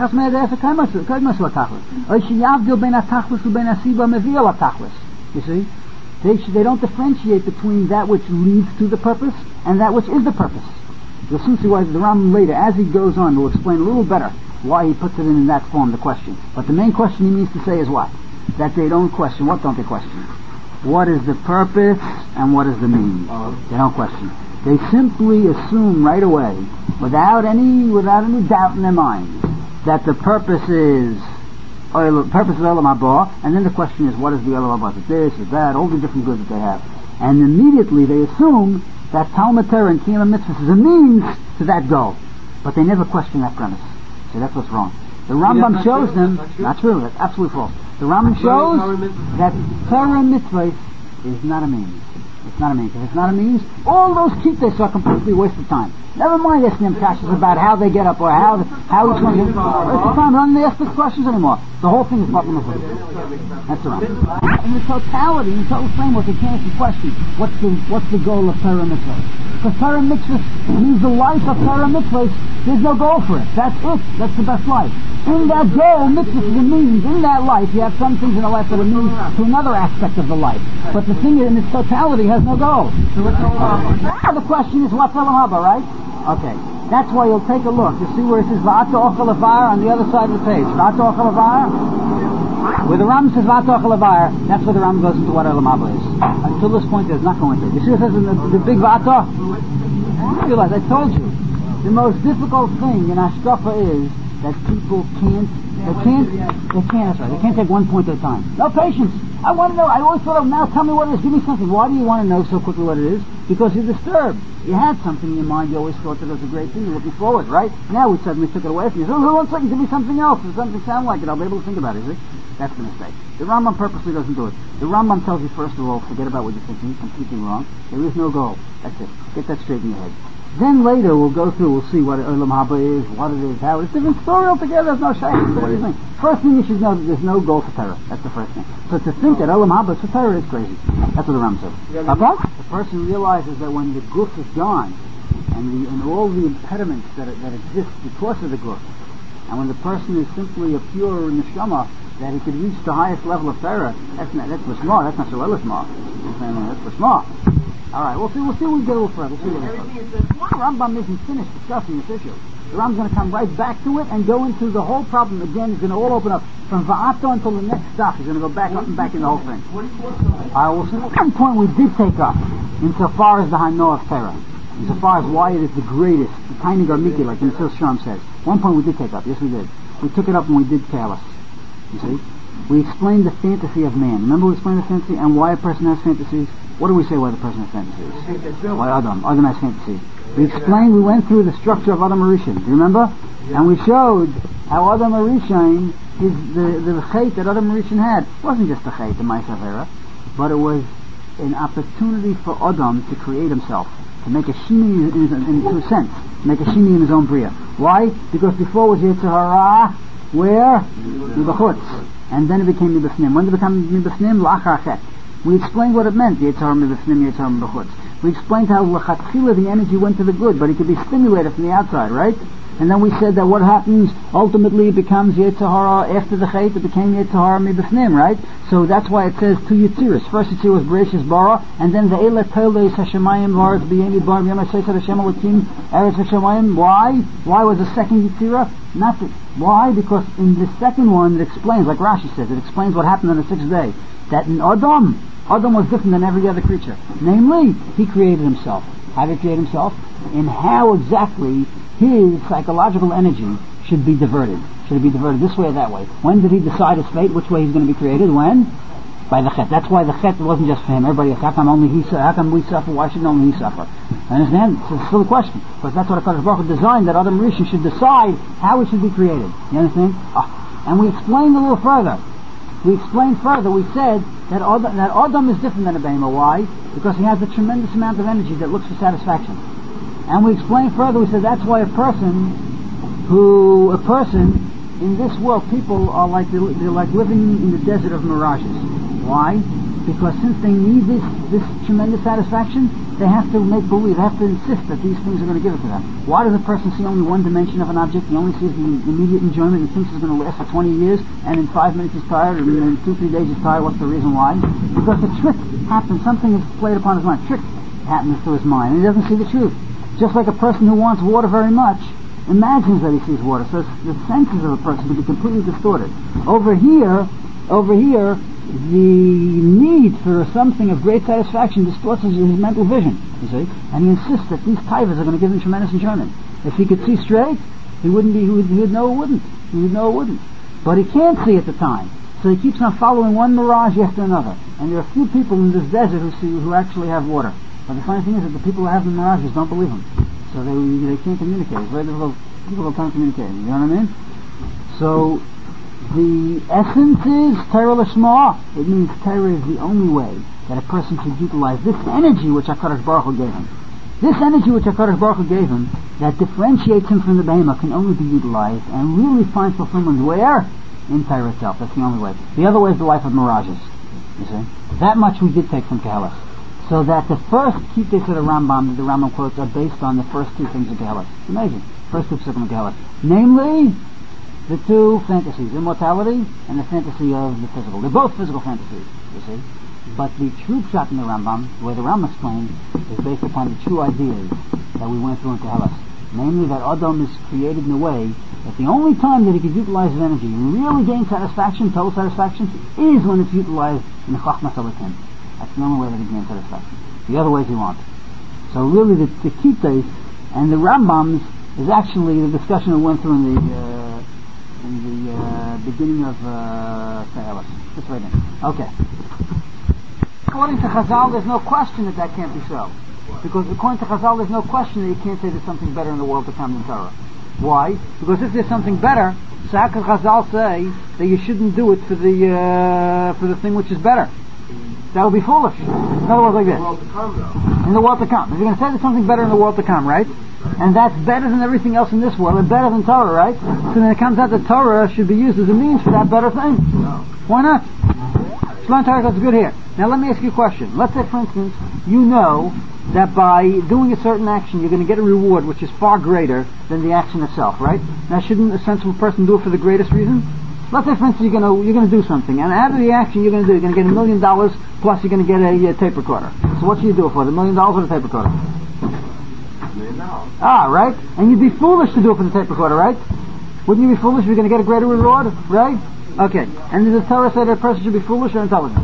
You see? They don't differentiate between that which leads to the purpose and that which is the purpose. You'll soon see why the Rambam later, as he goes on, will explain a little better why he puts it in that form, the question. But the main question he means to say is what? That they don't question. What don't they question? What is the purpose and what is the means? They don't question. They simply assume right away, without any doubt in their minds, that the purpose is Olam Haba, and then the question is, what is the Olam Haba? Is this, is that, all the different goods that they have. And immediately they assume that Talmud Torah and Kiyam Mitzvahs is a means to that goal. But they never question that premise. See, that's what's wrong. The Rambam shows them, not true, that's absolutely false. The Rambam shows that Torah Mitzvahs is not a means. It's not a means. If it's not a means, all those kittas are completely waste of time. Never mind asking them questions about how they get up or how each one gets up. Waste of time. Don't ask those questions anymore. The whole thing is bottom of it. That's the Rambam. In the totality, in the total framework, they can't ask the question, what's the goal of Torah Mitzvahs? Because Torah Mitzvahs means the life of Torah Mitzvahs. There's no goal for it. That's it. That's the best life. In that goal, Mitzvahs is a means. In that life, you have some things in the life that are means to another aspect of the life. But the thing in its totality has no goal. Now the question is, what's Olam Haba, right? Okay. That's why you'll take a look. You see where it says V'ata Ochel Avar on the other side of the page. V'ata Ochel Avar. Where the Rambam says V'ata Ochel Avar, that's where the Rambam goes into what Olam Haba is. Until this point, there's not going to. You see what it says in the big V'ata? Realize, I told you, the most difficult thing in Hashkafa is that people can't take one point at a time. No patience. I want to know. I always thought, now tell me what it is. Give me something. Why do you want to know so quickly what it is? Because you're disturbed. You had something in your mind. You always thought that it was a great thing. You're looking forward, right? Now we suddenly took it away from you. So, one second, give me something else. If something sound like it, I'll be able to think about it. See? That's the mistake. The Rambam purposely doesn't do it. The Rambam tells you, first of all, forget about what you're thinking. Completely wrong. There is no goal. That's it. Get that straight in your head. Then later we'll go through, we'll see what Olam Haba is, what it is, how it's a different story altogether. There's no shame. So what do you think? First thing you should know that there's no goal for Torah. That's the first thing. So to think that Olam Haba is for Torah is crazy. That's what the Ram says. Okay? The person realizes that when the guf is gone, and all the impediments that exist because of the guf, and when the person is simply a pure neshama, that he could reach the highest level of Torah, that's for smart. That's not so smart. That's for smart. All right, we'll see. We'll get a little further. The Rambam isn't finished discussing this issue. The Rambam's going to come right back to it and go into the whole problem again. He's going to all open up from Va'ato until the next stop. He's going to go back up and back in the whole thing. We'll see. One point we did take up, insofar as the Hanoah of Torah, insofar as why it is the greatest, the tiny Garmiki, like the Mesilas Yesharim says. One point we did take up. Yes, we did. We took it up when we did Kalas. You see, we explained the fantasy of man. Remember, we explained the fantasy and why a person has fantasies. What do we say why the person has fantasies? Why Adam has fantasies. We went through the structure of Adam Arishan. Do you remember? Yeah. And we showed how Adam Arishan, the chait that Adam Arishan had, wasn't just a chait, the Ma'aseh Avera, but it was an opportunity for Adam to create himself, to make a shini in a sense, make a shini in his own bria. Why? Because before it was Yetzer Hara, where? Mibachutz. And then it became Mibafnim. When did it become Mibafnim? La'achar chet. We explained what it meant, Yetzer Hara Mibafnim, Yetzer Hara Mibachutz. We explained how l'chatchila the energy went to the good, but it could be stimulated from the outside, right? And then we said that what happens, ultimately it becomes Yetzer Hara after the chait, it became Yetzer Hara Mibafnim, right? So that's why it says two Yetziras. First Yetzirah was Bereshis Bara, and then the Eila Toleis HaShemayim Lars B'yemi Bar B'yem HaSeisad Hashem Elokim Eretz HaShemayim. Why? Why was the second Yetzirah? Nothing. Why? Because in the second one it explains, like Rashi says, it explains what happened on the sixth day. That in Adam was different than every other creature. Namely, he created himself. How did he create himself? And how exactly his psychological energy should be diverted. Should it be diverted this way or that way? When did he decide his fate, which way he's going to be created? When? By the chet. That's why the chet wasn't just for him. Everybody else, how come we suffer? Why shouldn't only he suffer? Understand? It's still a question. Because that's what HaKadosh Baruch Hu designed, that Adam Rishon should decide how he should be created. You understand? And we explained a little further We explained further, we said that Adam is different than a Behemah. Why? Because he has a tremendous amount of energy that looks for satisfaction. And we explained further, we said that's why a person in this world, people are like, they're like living in the desert of mirages. Why? Because since they need this tremendous satisfaction, they have to make believe, they have to insist that these things are going to give it to them. Why does a person see only one dimension of an object? He only sees the immediate enjoyment and thinks it's going to last for 20 years, and in 5 minutes he's tired, and in 2-3 days he's tired. What's the reason why? Because the trick happens, something is played upon his mind. Trick happens to his mind, and he doesn't see the truth. Just like a person who wants water very much imagines that he sees water, so the senses of a person can be completely distorted. Over here, the need for something of great satisfaction distorts his mental vision, you see, and he insists that these taivas are going to give him tremendous enjoyment. If he could see straight, he would know it wouldn't. But he can't see at the time, so he keeps on following one mirage after another. And there are few people in this desert who actually have water. But the funny thing is that the people who have the mirages don't believe them, so they can't communicate. It's very difficult time communicating. You know what I mean? So the essence is Torah Lishma. It means Torah is the only way that a person should utilize this energy which HaKadosh Baruch Hu gave him. This energy which HaKadosh Baruch Hu gave him, that differentiates him from the Behemah, can only be utilized and really find fulfillment where? In Torah itself. That's the only way. The other way is the life of mirages. You see? That much we did take from Kehelah. So that the first key takes of the Rambam quotes are based on the first two things of Kehelah. It's amazing. First two things of Kehelah. Namely, the two fantasies, immortality and the fantasy of the physical. They're both physical fantasies, you see. But the true pshat in the Rambam, the way the Rambam explained, is based upon the true ideas that we went through in Kehelah. Namely, that Adam is created in a way that the only time that he could utilize his energy and really gain satisfaction, total satisfaction, is when it's utilized in the Chachmas Elokim. That's the only way that he gains satisfaction. The other ways he wants. So really the Kitais and the Rambams is actually the discussion that went through in the beginning of Kehelah. Just right in. Okay. According to Chazal, there's no question that can't be so. Because according to Chazal, there's no question that you can't say there's something better in the world to come than Torah. Why? Because if there's something better, so how can Chazal say that you shouldn't do it for the thing which is better? That would be foolish. In other words, like this. In the world to come. If you're going to say there's something better in the world to come, right? And that's better than everything else in this world, and better than Torah, right? So then it comes out that Torah should be used as a means for that better thing. No. Why not? Shlomo Torah, that's good here. Now let me ask you a question. Let's say, for instance, you know that by doing a certain action you're going to get a reward which is far greater than the action itself, right? Now shouldn't a sensible person do it for the greatest reason? Let's say, for instance, you're going to do something, and out of the action you're going to get $1 million, plus you're going to get a tape recorder. So what should you do it for, the $1 million or the tape recorder? $1 million. Ah, right? And you'd be foolish to do it for the tape recorder, right? Wouldn't you be foolish if you're going to get a greater reward, right? Okay. And does the Torah say that a person should be foolish or intelligent?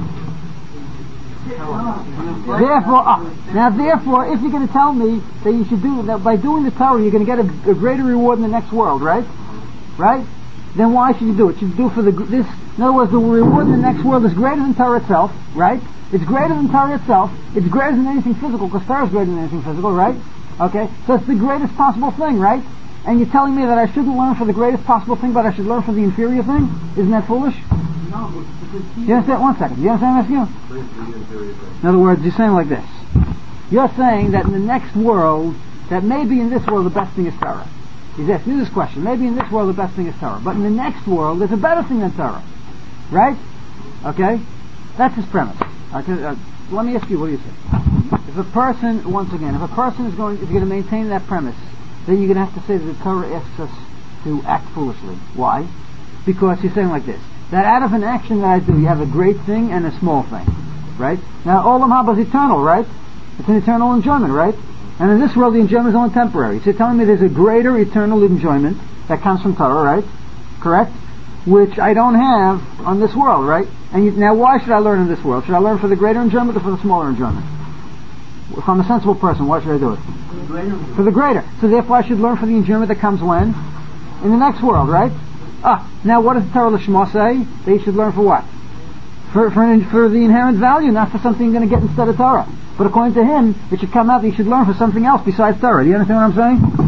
Therefore, if you're going to tell me that you should do that by doing the Torah, you're going to get a greater reward in the next world, right? Right? Then why should you do it? You should do it for this. In other words, the reward in the next world is greater than Torah itself, right? It's greater than Torah itself. It's greater than anything physical, because Torah is greater than anything physical, right? Okay, so it's the greatest possible thing, right? And you're telling me that I shouldn't learn for the greatest possible thing, but I should learn for the inferior thing? Isn't that foolish? No, because you understand? 1 second. You understand what I'm asking you? In other words, you're saying like this. You're saying that in the next world, that maybe in this world the best thing is Torah. He's asking you this question. Maybe in this world the best thing is Torah, but in the next world there's a better thing than Torah. Right? Okay? That's his premise. Okay, let me ask you, what do you say? If a person, once again, if you're going to maintain that premise, then you're going to have to say that the Torah asks us to act foolishly. Why? Because he's saying like this, that out of an action that I do, you have a great thing and a small thing. Right? Now, Olam Haba is eternal, right? It's an eternal enjoyment, right? And in this world, the enjoyment is only temporary. So you're telling me there's a greater eternal enjoyment that comes from Torah, right? Correct? Which I don't have on this world, right? And now why should I learn in this world? Should I learn for the greater enjoyment or for the smaller enjoyment? If I'm a sensible person, why should I do it? For the greater. So therefore I should learn for the enjoyment that comes when? In the next world, right? Now what does the Torah Lishma say? That you should learn for what? For the inherent value, not for something you're going to get instead of Torah. But according to him, it should come out that you should learn for something else besides Torah. Do you understand what I'm saying?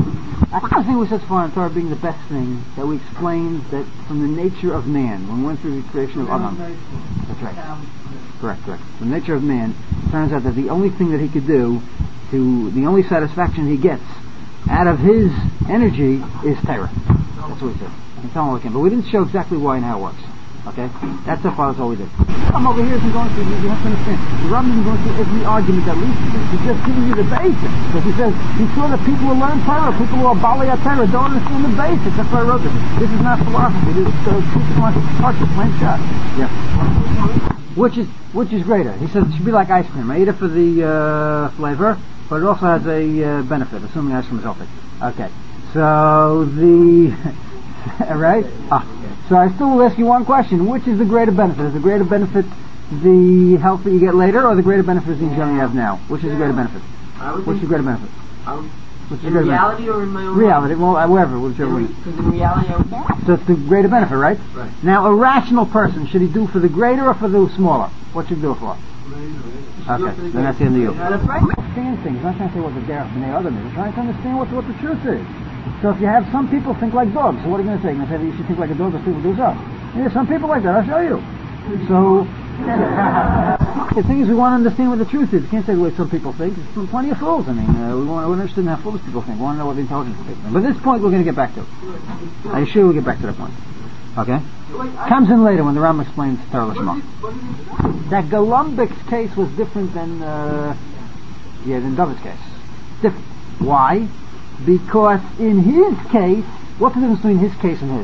The thing we said far in Torah being the best thing that we explained that from the nature of man, when we went through the creation of Adam. That's right. Correct. From the nature of man, it turns out that the only thing that he could do, the only satisfaction he gets out of his energy is Torah. That's what we said. I can tell him all we can, but we didn't show exactly why and how it works. Okay? That's so far, that's all we did. I'm over here isn't going through, you have to understand. The Rambam isn't going through every argument that leads to this. He's just giving you the basics. Because he says, he's sure that people will learn Torah, people who are Bali Torah don't understand the basics. That's why I wrote this. This is not philosophy. This is plain shot. Yeah. Which is greater? He says it should be like ice cream. I eat it for the flavor, but it also has a benefit, assuming ice cream is healthy. Okay. So right? So I still will ask you one question. Which is the greater benefit? Is the greater benefit the health that you get later, or the greater benefit is the enjoyment you have now? Which is the greater benefit? What's the greater benefit? In reality or in my own reality? Well, wherever, whichever way. Because in reality So it's the greater benefit, right? Right. Now, a rational person, should he do for the greater or for the smaller? What should he do it for? Okay, then that's the end of you. That's right. Understand things. I'm not trying to say what the derech b'nei adam is. I'm trying to understand what the truth is. So if you have some people think like dogs, so what are you going to say? You're going to say that you should think like a dog, but people do so. And there's some people like that. I'll show you. So the thing is, we want to understand what the truth is. You can't say the way some people think. There's plenty of fools. I mean, we're interested in how foolish people think. We want to know what the intelligent people think. But this point we're going to get back to. I'm sure we'll get back to that point. Okay? Comes in later when the Rambam explains Torah Lishma. That Golumbik's case was different than David's case. Different. Why? Because in his case, what's the difference between his case and his?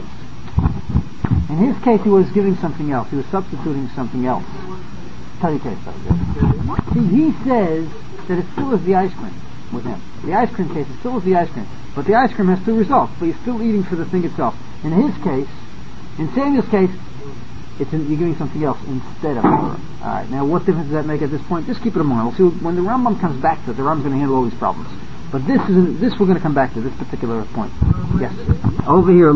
In his case, he was giving something else. He was substituting something else. Tell your case, See, he says that it still is the ice cream with him. The ice cream case, it still is the ice cream. But the ice cream has two results, but you're still eating for the thing itself. In his case, in Samuel's case, you're giving something else instead of Torah. Alright, now what difference does that make at this point? Just keep it in mind. We'll see when the Rambam comes back to it, the Rambam's going to handle all these problems. But this we're going to come back to, this particular point. Yes. Over here,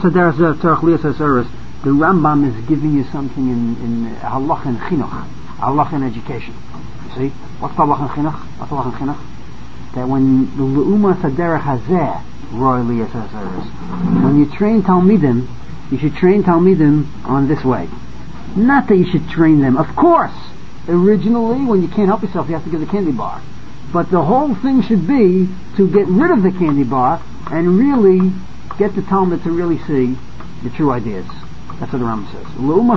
the Rambam is giving you something in halach and chinuch, halach and education. You see? What's halach and chinuch? What's halach and chinuch? That when the Le'uma Saderech Hazeh, royally as when you train Talmidim, you should train Talmidim on this way. Not that you should train them. Of course, originally, when you can't help yourself, you have to give the candy bar. But the whole thing should be to get rid of the candy bar and really get the Talmud to really see the true ideas. That's what the Rambam says.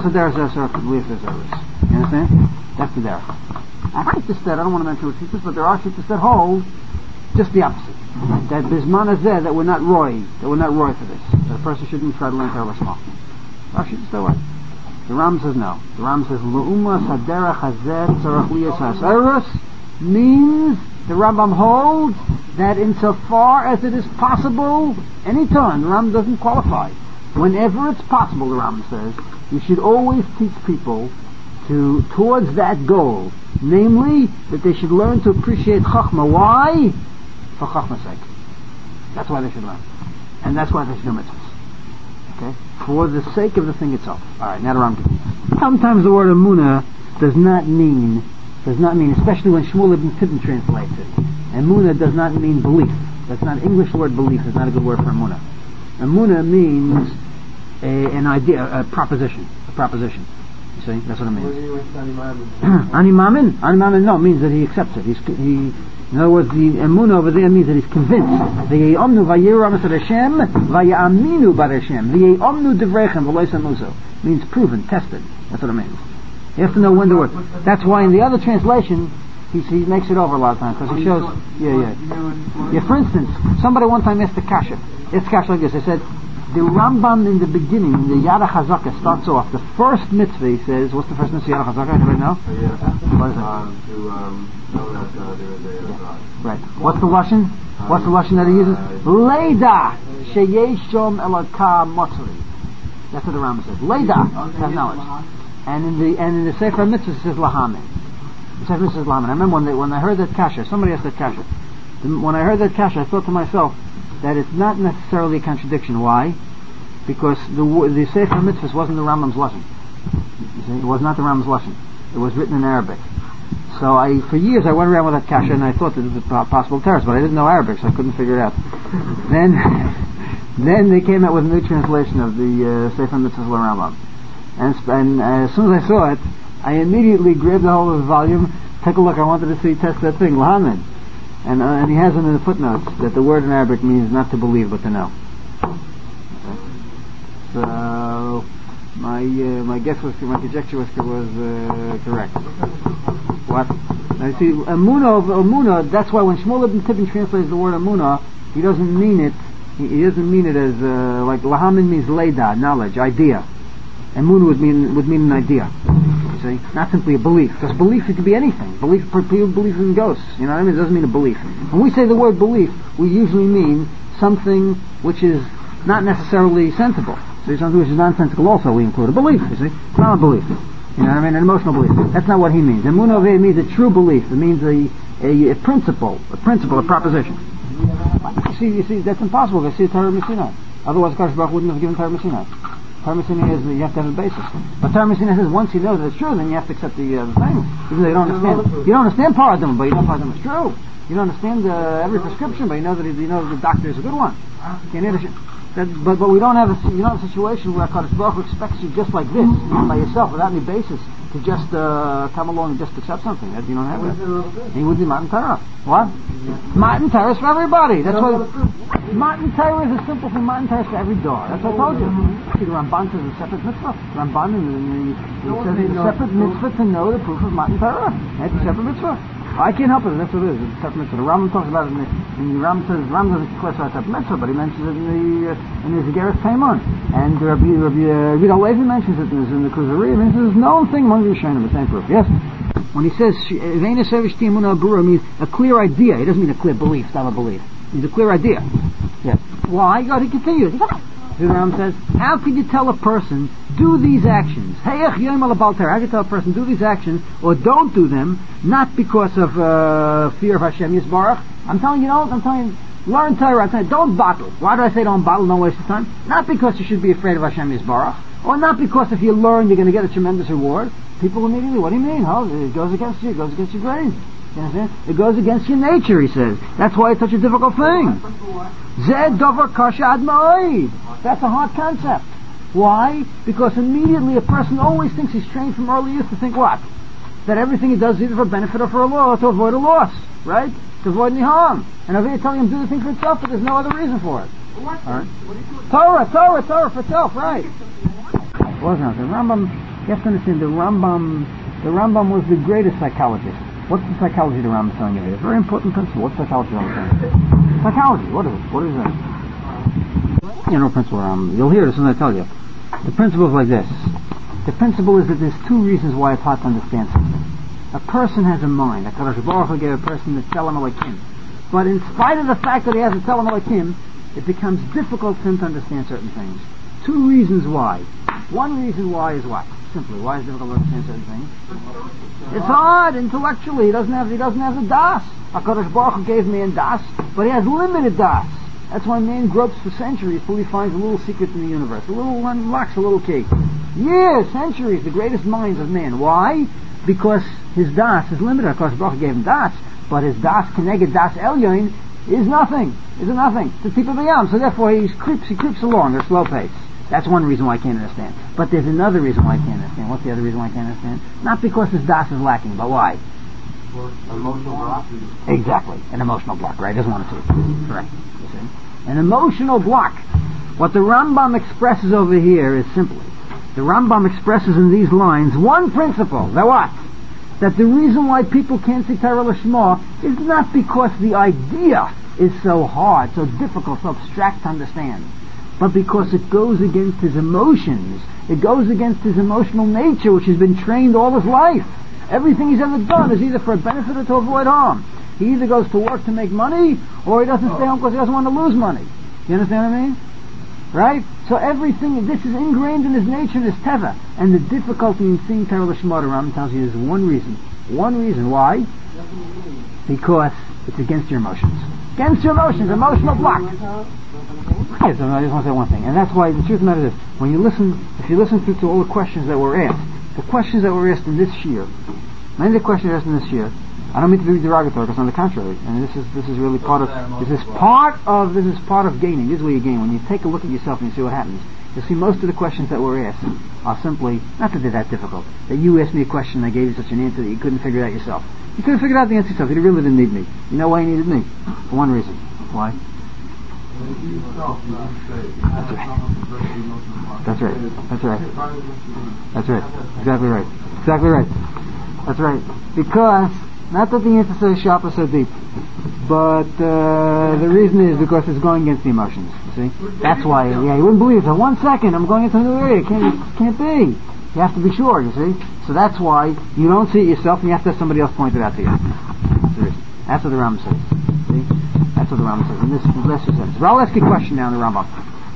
You understand? That's the derech. I don't want to mention what teachers, but there are teachers that hold just the opposite. That bisman is there, that we're not roy for this. That a person shouldn't try to learn Torah Lishma. The Rambam says no. The Rambam says L'umma Saderech Hazeh Tzarech Liyas HaSorus means the Rambam holds that insofar as it is possible, anytime, the Rambam doesn't qualify. Whenever it's possible, the Rambam says, you should always teach people towards that goal. Namely, that they should learn to appreciate Chachma. Why? For Chachma's sake. That's why they should learn. And that's why they should do mitzvahs. Okay? For the sake of the thing itself. Alright, now the Rambam. Sometimes the word Emunah does not mean, especially when Shmuel ibn Tibbon translates it. Emunah does not mean belief. That's not English word belief. It's not a good word for Emunah. Emunah means an idea, a proposition. You see, that's what it means. Ani Mamin? Ani Mamin, no, means that he accepts it. In other words, the Emunah over there means that he's convinced. V'ye'omnu v'yiru amasad Hashem, v'ya'aminu bar Hashem. V'ye'omnu divrechem v'lo yisamuso. Means proven, tested. That's what it means. You have to know when to work. That's why in the other translation, he makes it over a lot of times, because he shows, Yeah, for instance, somebody one time asked the kasha. It's kasha like this. They said, the Rambam in the beginning, the Yad HaChazaka starts off, the first mitzvah, he says, what's the first mitzvah, Yad HaChazaka? Anybody know? What is it? To know that there is a God. Right. What's the Lashon? What's the Lashon that he uses? Leida sheyeshom elokah motzri. That's what the Rambam says. Leida, have knowledge. And in the Sefer Mitzvah it says Lahamin. The Sefer Mitzvah says Lahamin. I remember when I heard that kasha, somebody asked that kasha. When I heard that kasha, I thought to myself that it's not necessarily a contradiction. Why? Because the Sefer Mitzvah wasn't the Rambam's Lashon. You see, it was not the Rambam's Lashon. It was written in Arabic. So for years I went around with that kasha and I thought that it was possible terrors, but I didn't know Arabic, so I couldn't figure it out. Then they came out with a new translation of the Sefer Mitzvahs L'Rambam. And as soon as I saw it, I immediately grabbed the whole of the volume, took a look. I wanted to test that thing, Lahamed. And he has it in the footnotes that the word in Arabic means not to believe but to know. So my guess was, my conjecture was correct. What? Now you see, Amunah, that's why when Shmuel Ibn Tibbin translates the word Amunah, he doesn't mean it. He doesn't mean it as like Lahamin means Leda, knowledge, idea. Amunah would mean an idea. You see, not simply a belief, because belief it could be anything. People believe in ghosts. You know what I mean? It doesn't mean a belief. When we say the word belief, we usually mean something which is not necessarily sensible. So something which is nonsensical also we include a belief. You see, it's not a belief. You know what I mean? An emotional belief. That's not what he means. Emunah means a true belief. It means a principle, a proposition. You see, that's impossible to see a Torah Messina. Otherwise, Kadosh Baruch Hu wouldn't have given Torah Messina. Torah Messina is you have to have a basis. But Torah Messina says once you know that it's true, then you have to accept the thing. Even though you don't understand. You don't understand Paradim, but you know Paradim is true. You don't understand every prescription, but you know that the doctor is a good one. But we don't have a situation where Kadosh Baruch Hu expects you just like this, by yourself, without any basis, to just come along and just accept something. You don't have that. He would be Matan Torah. What? Matan Torah is for everybody. That's why Matan Torah is a simple thing. Matan Torah is for every dog. That's what I told you. See, the Ramban says a separate mitzvah. Ramban says a separate mitzvah to know the proof of Matan Torah. That's a separate mitzvah. I can't help it. That's what it is. It's a separate mitzvah. The Rambam talks about it in the Rambam says Rambam doesn't classify it as a mitzvah, but he mentions it in the Zigeres Taimon. And Rabbi Levi mentions it in the Kuzari. It there's no thing among the Rishonim, the same proof. Yes? When he says Veina Sevish Tiamuna Abura means a clear idea. He doesn't mean a clear belief, it's not a belief. It means a clear idea. Yes. Why? God, he continues. The Rambam says, how could you tell a person, do these actions? How could you tell a person, do these actions, or don't do them, not because of fear of Hashem Yisbarach? I'm telling you, learn Torah. I'm telling you, don't bottle. Why do I say don't bottle, don't waste your time? Not because you should be afraid of Hashem Yisbarach, or not because if you learn, you're going to get a tremendous reward. People immediately, what do you mean? It goes against you, it goes against your grain. You understand? It goes against your nature, he says. That's why it's such a difficult thing. Zed dover kasha ad ma'od. That's a hard concept. Why? Because immediately a person always thinks he's trained from early youth to think what? That everything he does is either for benefit or for a loss, to avoid a loss, right? To avoid any harm. And over here telling him to do the thing for itself, but there's no other reason for it. Alright? Torah for itself, right? It wasn't. The Rambam, you have to understand, the Rambam was the greatest psychologist. What's the psychology the Rambam is telling you here? It's a very important principle. What's psychology the Rambam saying? Psychology, what is it? What is that? You know principle Rambam. You'll hear it as soon as I tell you. The principle is like this. The principle is that there's two reasons why it's hard to understand something. A person has a mind. HaKadosh Baruch Hu gave a person the Tzelem Elokim. But in spite of the fact that he has a Tzelem Elokim, it becomes difficult for him to understand certain things. Two reasons why. One reason why is what? Simply, why is it difficult to understand certain things? It's hard intellectually. He doesn't have the das. HaKadosh Baruch Hu gave man das, but he has limited das. That's why man gropes for centuries till he finds a little secret in the universe. A little unlocks a little key. Years, centuries, the greatest minds of man. Why? Because his das is limited. HaKadosh Baruch Hu gave him das, but his das keneged das elyon is nothing. It's nothing. It's the tip of the arm. So therefore he creeps along at a slow pace. That's one reason why I can't understand. But there's another reason why I can't understand. What's the other reason why I can't understand? Not because his das is lacking, but why? Emotional block. Exactly. An emotional block, right? Doesn't want to see. Correct. You see? An emotional block. What the Rambam expresses over here is simply, the Rambam expresses in these lines one principle. That what? That the reason why people can't see Torah Lishma is not because the idea is so hard, so difficult, so abstract to understand, but because it goes against his emotions. It goes against his emotional nature, which has been trained all his life. Everything he's ever done is either for a benefit or to avoid harm. He either goes to work to make money, or he doesn't stay home because he doesn't want to lose money. You understand what I mean? Right? So everything, this is ingrained in his nature and his teva. And the difficulty in seeing Torah Lishma, the Rambam tells you, is one reason. One reason. Why? Because it's against your emotions. Against your emotions. Emotional block. Yes, I just want to say one thing. And that's why the truth of the matter is, when you listen, if you listen to all the questions that were asked, the questions that were asked in this year, many of the questions asked in this year, I don't mean to be derogatory, because on the contrary, and this is really part of part of gaining. This is where you gain. When you take a look at yourself and you see what happens, you see most of the questions that were asked are simply, not that they're that difficult, that you asked me a question and I gave you such an answer that you couldn't figure it out yourself. You could have figured out the answer yourself. You really didn't need me. You know why you needed me? For one reason. Why? That's right. Exactly right. That's right. Because, not that the answer is so sharp or so deep, but the reason is because it's going against the emotions, you see? That's why, you wouldn't believe it. For 1 second, I'm going into a new area. Can't be. You have to be sure, you see? So that's why you don't see it yourself and you have to have somebody else point it out to you. That's what the Rambam says. See? That's what the Rambam says. And this is less says. But I'll ask you a question now in the Rambam.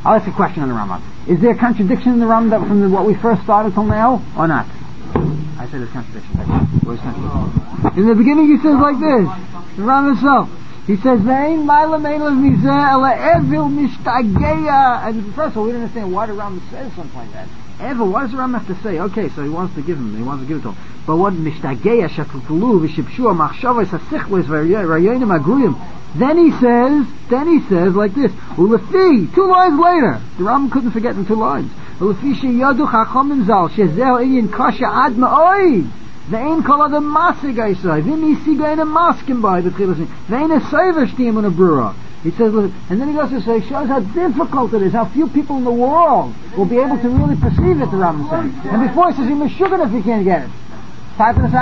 Is there a contradiction in the Rambam from what we first started till now, or not? I say there's contradiction. Where's contradiction? In the beginning he says like this, the Rambam himself. He says, Ve'ein ma'ila me'elav mizeh ela evil mishtageya. And first of all, we don't understand why the Rambam says something like that. Evil, what does the Rambam have to say? Okay, so he wants to give it to him. But what mishtageya shakukulu v'shipshua machshavos hasichlos v'rayonim agruyim. Then he says like this, Ulefi, 2 lines later, the Rambam couldn't forget in 2 lines. Ulefi sheyadu chachamim zal, shezeh inyan kasha ad ma'oid. Ve'ein kol adam masig aisai, v'im yisiga ein a maskim by the tchilas, ve'ein a sever shtiyim on a brura. He says, and then he goes to say, shows how difficult it is, how few people in the world will be able to really perceive it, the Rambam says. And before he says, you're meshuggah if you can't get it. Type of the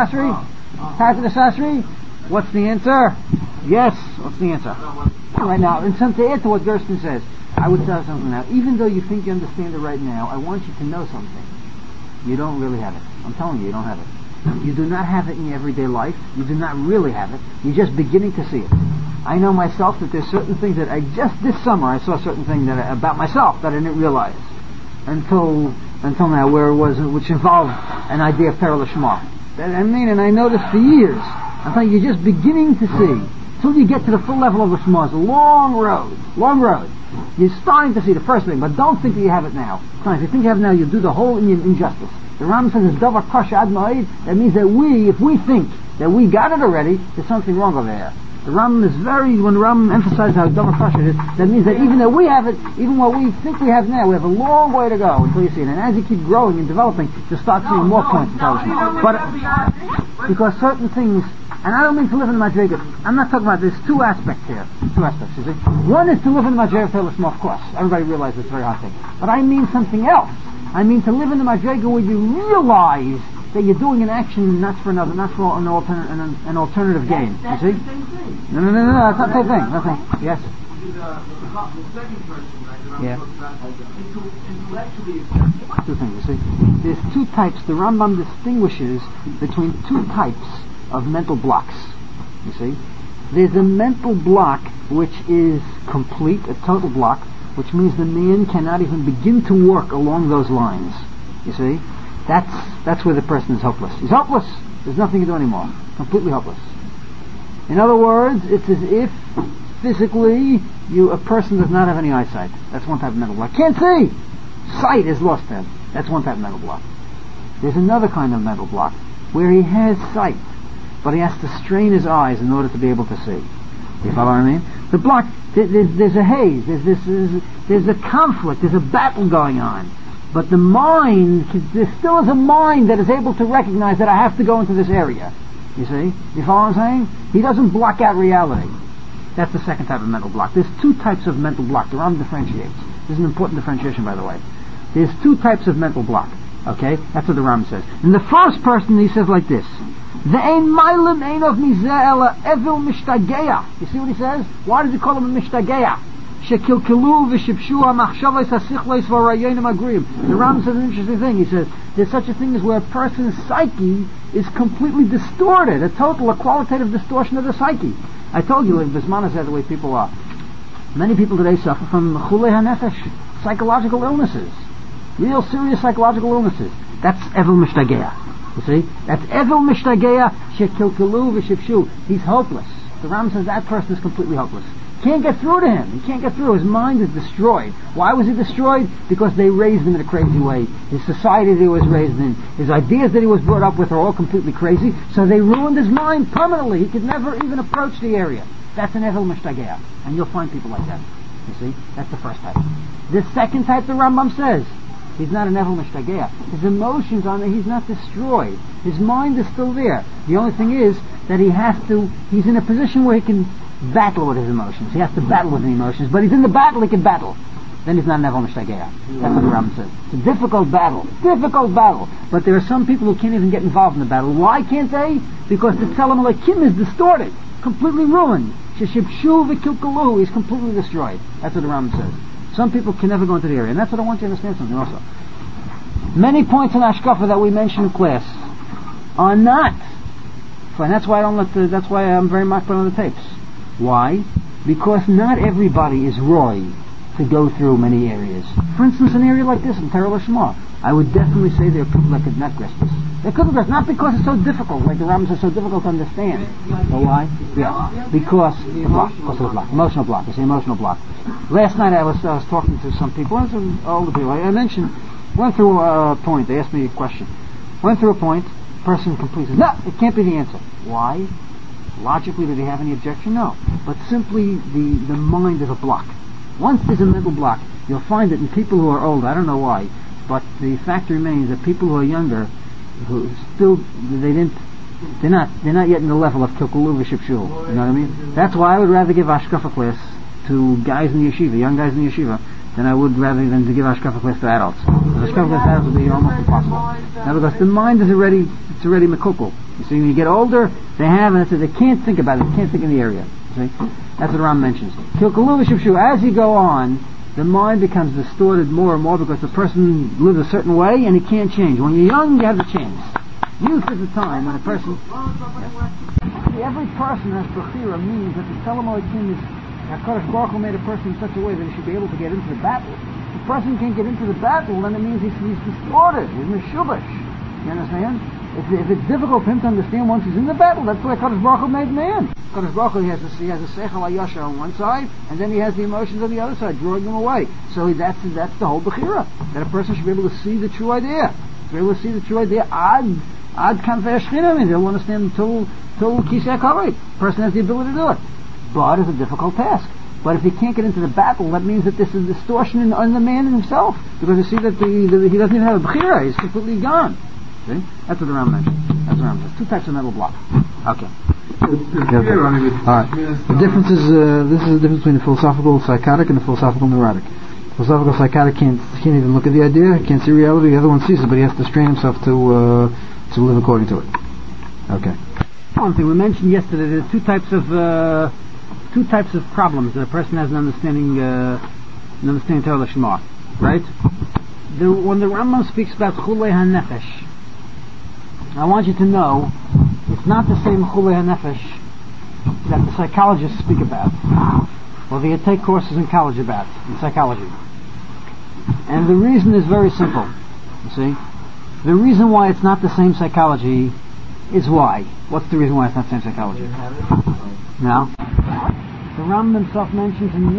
Sasri? What's the answer? Yes, what's the answer? Right now, and some to add to what Gersten says, I would tell you something now. Even though you think you understand it right now, I want you to know something. You don't really have it. I'm telling you, you don't have it. You do not have it in your everyday life. You do not really have it. You're just beginning to see it. I know myself that there's certain things that this summer I saw certain things about myself that I didn't realize until now, which involved an idea of Perel Shema. And I noticed for years. I'm telling you, you're just beginning to see. Until you get to the full level of the Shema, it's a long road. You're starting to see the first thing, but don't think that you have it now. If you think you have it now, you'll do the whole injustice. The Rambam says, Davar Kasha Ad Ma'id. That means that if we think that we got it already, there's something wrong over there. The Rambam is when the Rambam emphasizes how Davar Kasha is, that means that even though we have it, even what we think we have now, we have a long way to go until you see it. And as you keep growing and developing, you start seeing more points in television. But because certain things, and I don't mean to live in the Madriga. I'm not talking about, there's 2 aspects here. 2 aspects, you see. One is to live in the Madriga of Telesma, of course. Everybody realizes it's a very hard thing. But I mean something else. I mean to live in the Madriga where you realize that you're doing an action not for another, not for an alternative gain. You see? No, that's not the same thing. Nothing. Yes? The second person, right? Yeah. Intellectually. 2 things, you see. There's 2 types. The Rambam distinguishes between 2 types of mental blocks. You see? There's a mental block which is complete, a total block, which means the man cannot even begin to work along those lines. You see? That's where the person is hopeless. He's hopeless. There's nothing to do anymore. Completely hopeless. In other words, it's as if physically a person does not have any eyesight. That's one type of mental block. Can't see! Sight is lost to him. That's one type of mental block. There's another kind of mental block where he has sight, but he has to strain his eyes in order to be able to see. You follow what I mean? The block, there's a haze, there's a conflict, there's a battle going on. But the mind, there still is a mind that is able to recognize that I have to go into this area. You see? You follow what I'm saying? He doesn't block out reality. That's the second type of mental block. There's 2 types of mental block. The Rambam differentiates. This is an important differentiation, by the way. There's 2 types of mental block. Okay? That's what the Rambam says. In the first person, he says like this. Ve'ein ma'ilem ein of mizeh ela evil mishtageya. You see what he says? Why does he call him a mishtageya? Shekilkilu v'shipshua machshavos hasichlos v'rayonim agruyim. The Rambam says an interesting thing. He says there's such a thing as where a person's psyche is completely distorted, a qualitative distortion of the psyche. I told you, in Bismana said the way people are. Many people today suffer from chulei hanefesh, psychological illnesses, real serious psychological illnesses. That's evil mishtageya. You see? That's evil mishtageya shekilkilu v'shipshu. He's hopeless. The Rambam says that person is completely hopeless. Can't get through to him. He can't get through. His mind is destroyed. Why was he destroyed? Because they raised him in a crazy way. His society that he was raised in, his ideas that he was brought up with are all completely crazy. So they ruined his mind permanently. He could never even approach the area. That's an Evel Mishtagea. And you'll find people like that. You see? That's the first type. The second type, the Rambam says, he's not an Evel Mishtagea. His emotions he's not destroyed. His mind is still there. The only thing is that he's in a position where he can battle with his emotions. He has to battle with the emotions, but he's in the battle, he can battle. Then he's not an Evel Mishtagea. That's what the Rambam says. It's a difficult battle. But there are some people who can't even get involved in the battle. Why can't they? Because the Tzelem Elokim is distorted, completely ruined. Sheshibshu v'kilkalu, he's completely destroyed. That's what the Rambam says. Some people can never go into the area, and that's what I want you to understand something also. Many points in Ashkafa that we mentioned in class are not, and that's why that's why I'm very much on the tapes. Why? Because not everybody is Roy to go through many areas. For instance, an area like this in Torah Lishma, I would definitely say there are people that could not grasp this. They couldn't grasp, not because it's so difficult, like the Rambam is so difficult to understand. But why? Yeah, because of the block, emotional block. It's an emotional block. Last night I was talking to some people, some older people. I mentioned, went through a point. They asked me a question. Went through a point. Person completely says, no, it can't be the answer. Why? Logically, do they have any objection? No. But simply, the mind is a block. Once there's a mental block, you'll find that in people who are old, I don't know why, but the fact remains that people who are younger, who still, they're not yet in the level of Kilkulu v'Shipshul. You know what I mean? That's why I would rather give Ashkafa class to guys in the yeshiva, young guys in the yeshiva, than I would rather than to give Ashkafa class to adults. Ashkafa class to adults would be almost impossible. Now because the mind is already mekukul. You see, when you get older, they can't think about it, they can't think in the area. See? That's what Ram mentions. Kilkalu v'Shipshu, as you go on, the mind becomes distorted more and more because the person lives a certain way and he can't change. When you're young, you have the chance. Youth is the time when a person... See, every person has Bechira means that the Tzelem Elokim is... HaKadosh Baruch Hu made a person in such a way that he should be able to get into the battle. If a person can't get into the battle, then it means he's distorted, he's Meshubash. You understand? If it's difficult for him to understand once he's in the battle, that's why HaKadosh Baruch Hu made man. HaKadosh Baruch Hu has a Seichel HaYashar on one side, and then he has the emotions on the other side, drawing them away. So that's the whole Bechira. That a person should be able to see the true idea. Be able to see the true idea. Ad Kanfei Shechina means they'll understand till Kisei HaKavod. Person has the ability to do it. But it's a difficult task. But if he can't get into the battle, that means that there's a distortion in the man himself. Because you see that he doesn't even have a Bechira, he's completely gone. See? That's what the Ram mentioned. That's what the Ram says. Two types of mental block. Okay. Alright. The difference is, this is the difference between the philosophical psychotic and the philosophical neurotic. The philosophical psychotic can't even look at the idea, can't see reality, the other one sees it, but he has to strain himself to live according to it. Okay. One thing we mentioned yesterday, there's two types of problems that a person has in understanding Torah Lishma, right? When the Rambam speaks about Chulei HaNefesh, I want you to know it's not the same Chulei HaNefesh that the psychologists speak about, or they take courses in college about, in psychology. And the reason is very simple, you see. The reason why it's not the same psychology is why. What's the reason why it's not the same psychology? No. The Ram himself mentions in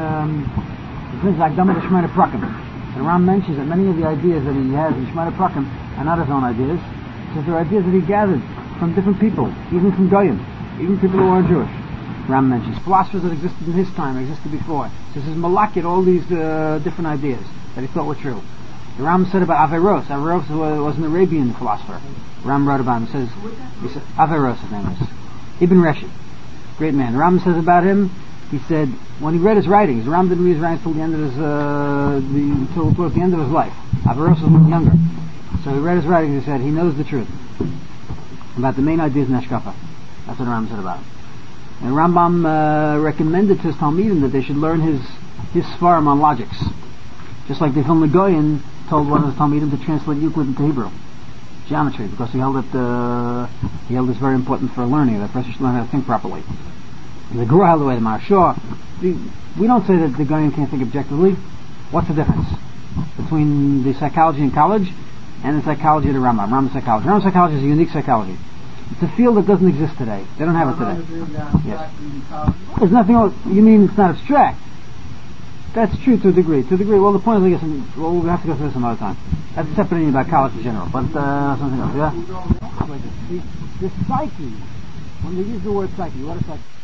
things like Dhamma Shemana Prakim. The Ram mentions that many of the ideas that he has in Shemana Prakim are not his own ideas. Because they're ideas that he gathered from different people, even from Goyim, even people who are Jewish. Ram mentions philosophers that existed in his time, existed before. So this is Malakit, all these different ideas that he thought were true. The Ram said about Averroes. Averroes was an Arabian philosopher. Ram wrote about him. He said Averroes, his name is Ibn Rashid, great man. The Ram says about him. He said when he read his writings, the Ram didn't read his writings till the end of his towards the end of his life. Averroes was a little younger, so he read his writings. He said he knows the truth about the main ideas in Ashkafa. That's what the Ram said about him. And Rambam recommended to his Talmidim that they should learn his Sfarim on logics, just like the Vilna Gaon told one of his Talmidim to translate Euclid into Hebrew, geometry, because he held this very important for learning. That person should learn how to think properly. The Guru held the way to Marshah. We don't say that the Gaon can't think objectively. What's the difference between the psychology in college and the psychology of the Rambam? Rambam psychology is a unique psychology. It's a field that doesn't exist today. They don't have it today. Yes. There's nothing else. You mean it's not abstract? That's true to a degree. To a degree. Well, the point is, I guess, we'll have to go through this some other time. That's a separate thing about college in general. But something else, yeah? The psyche, when they use the word psyche, what is psyche?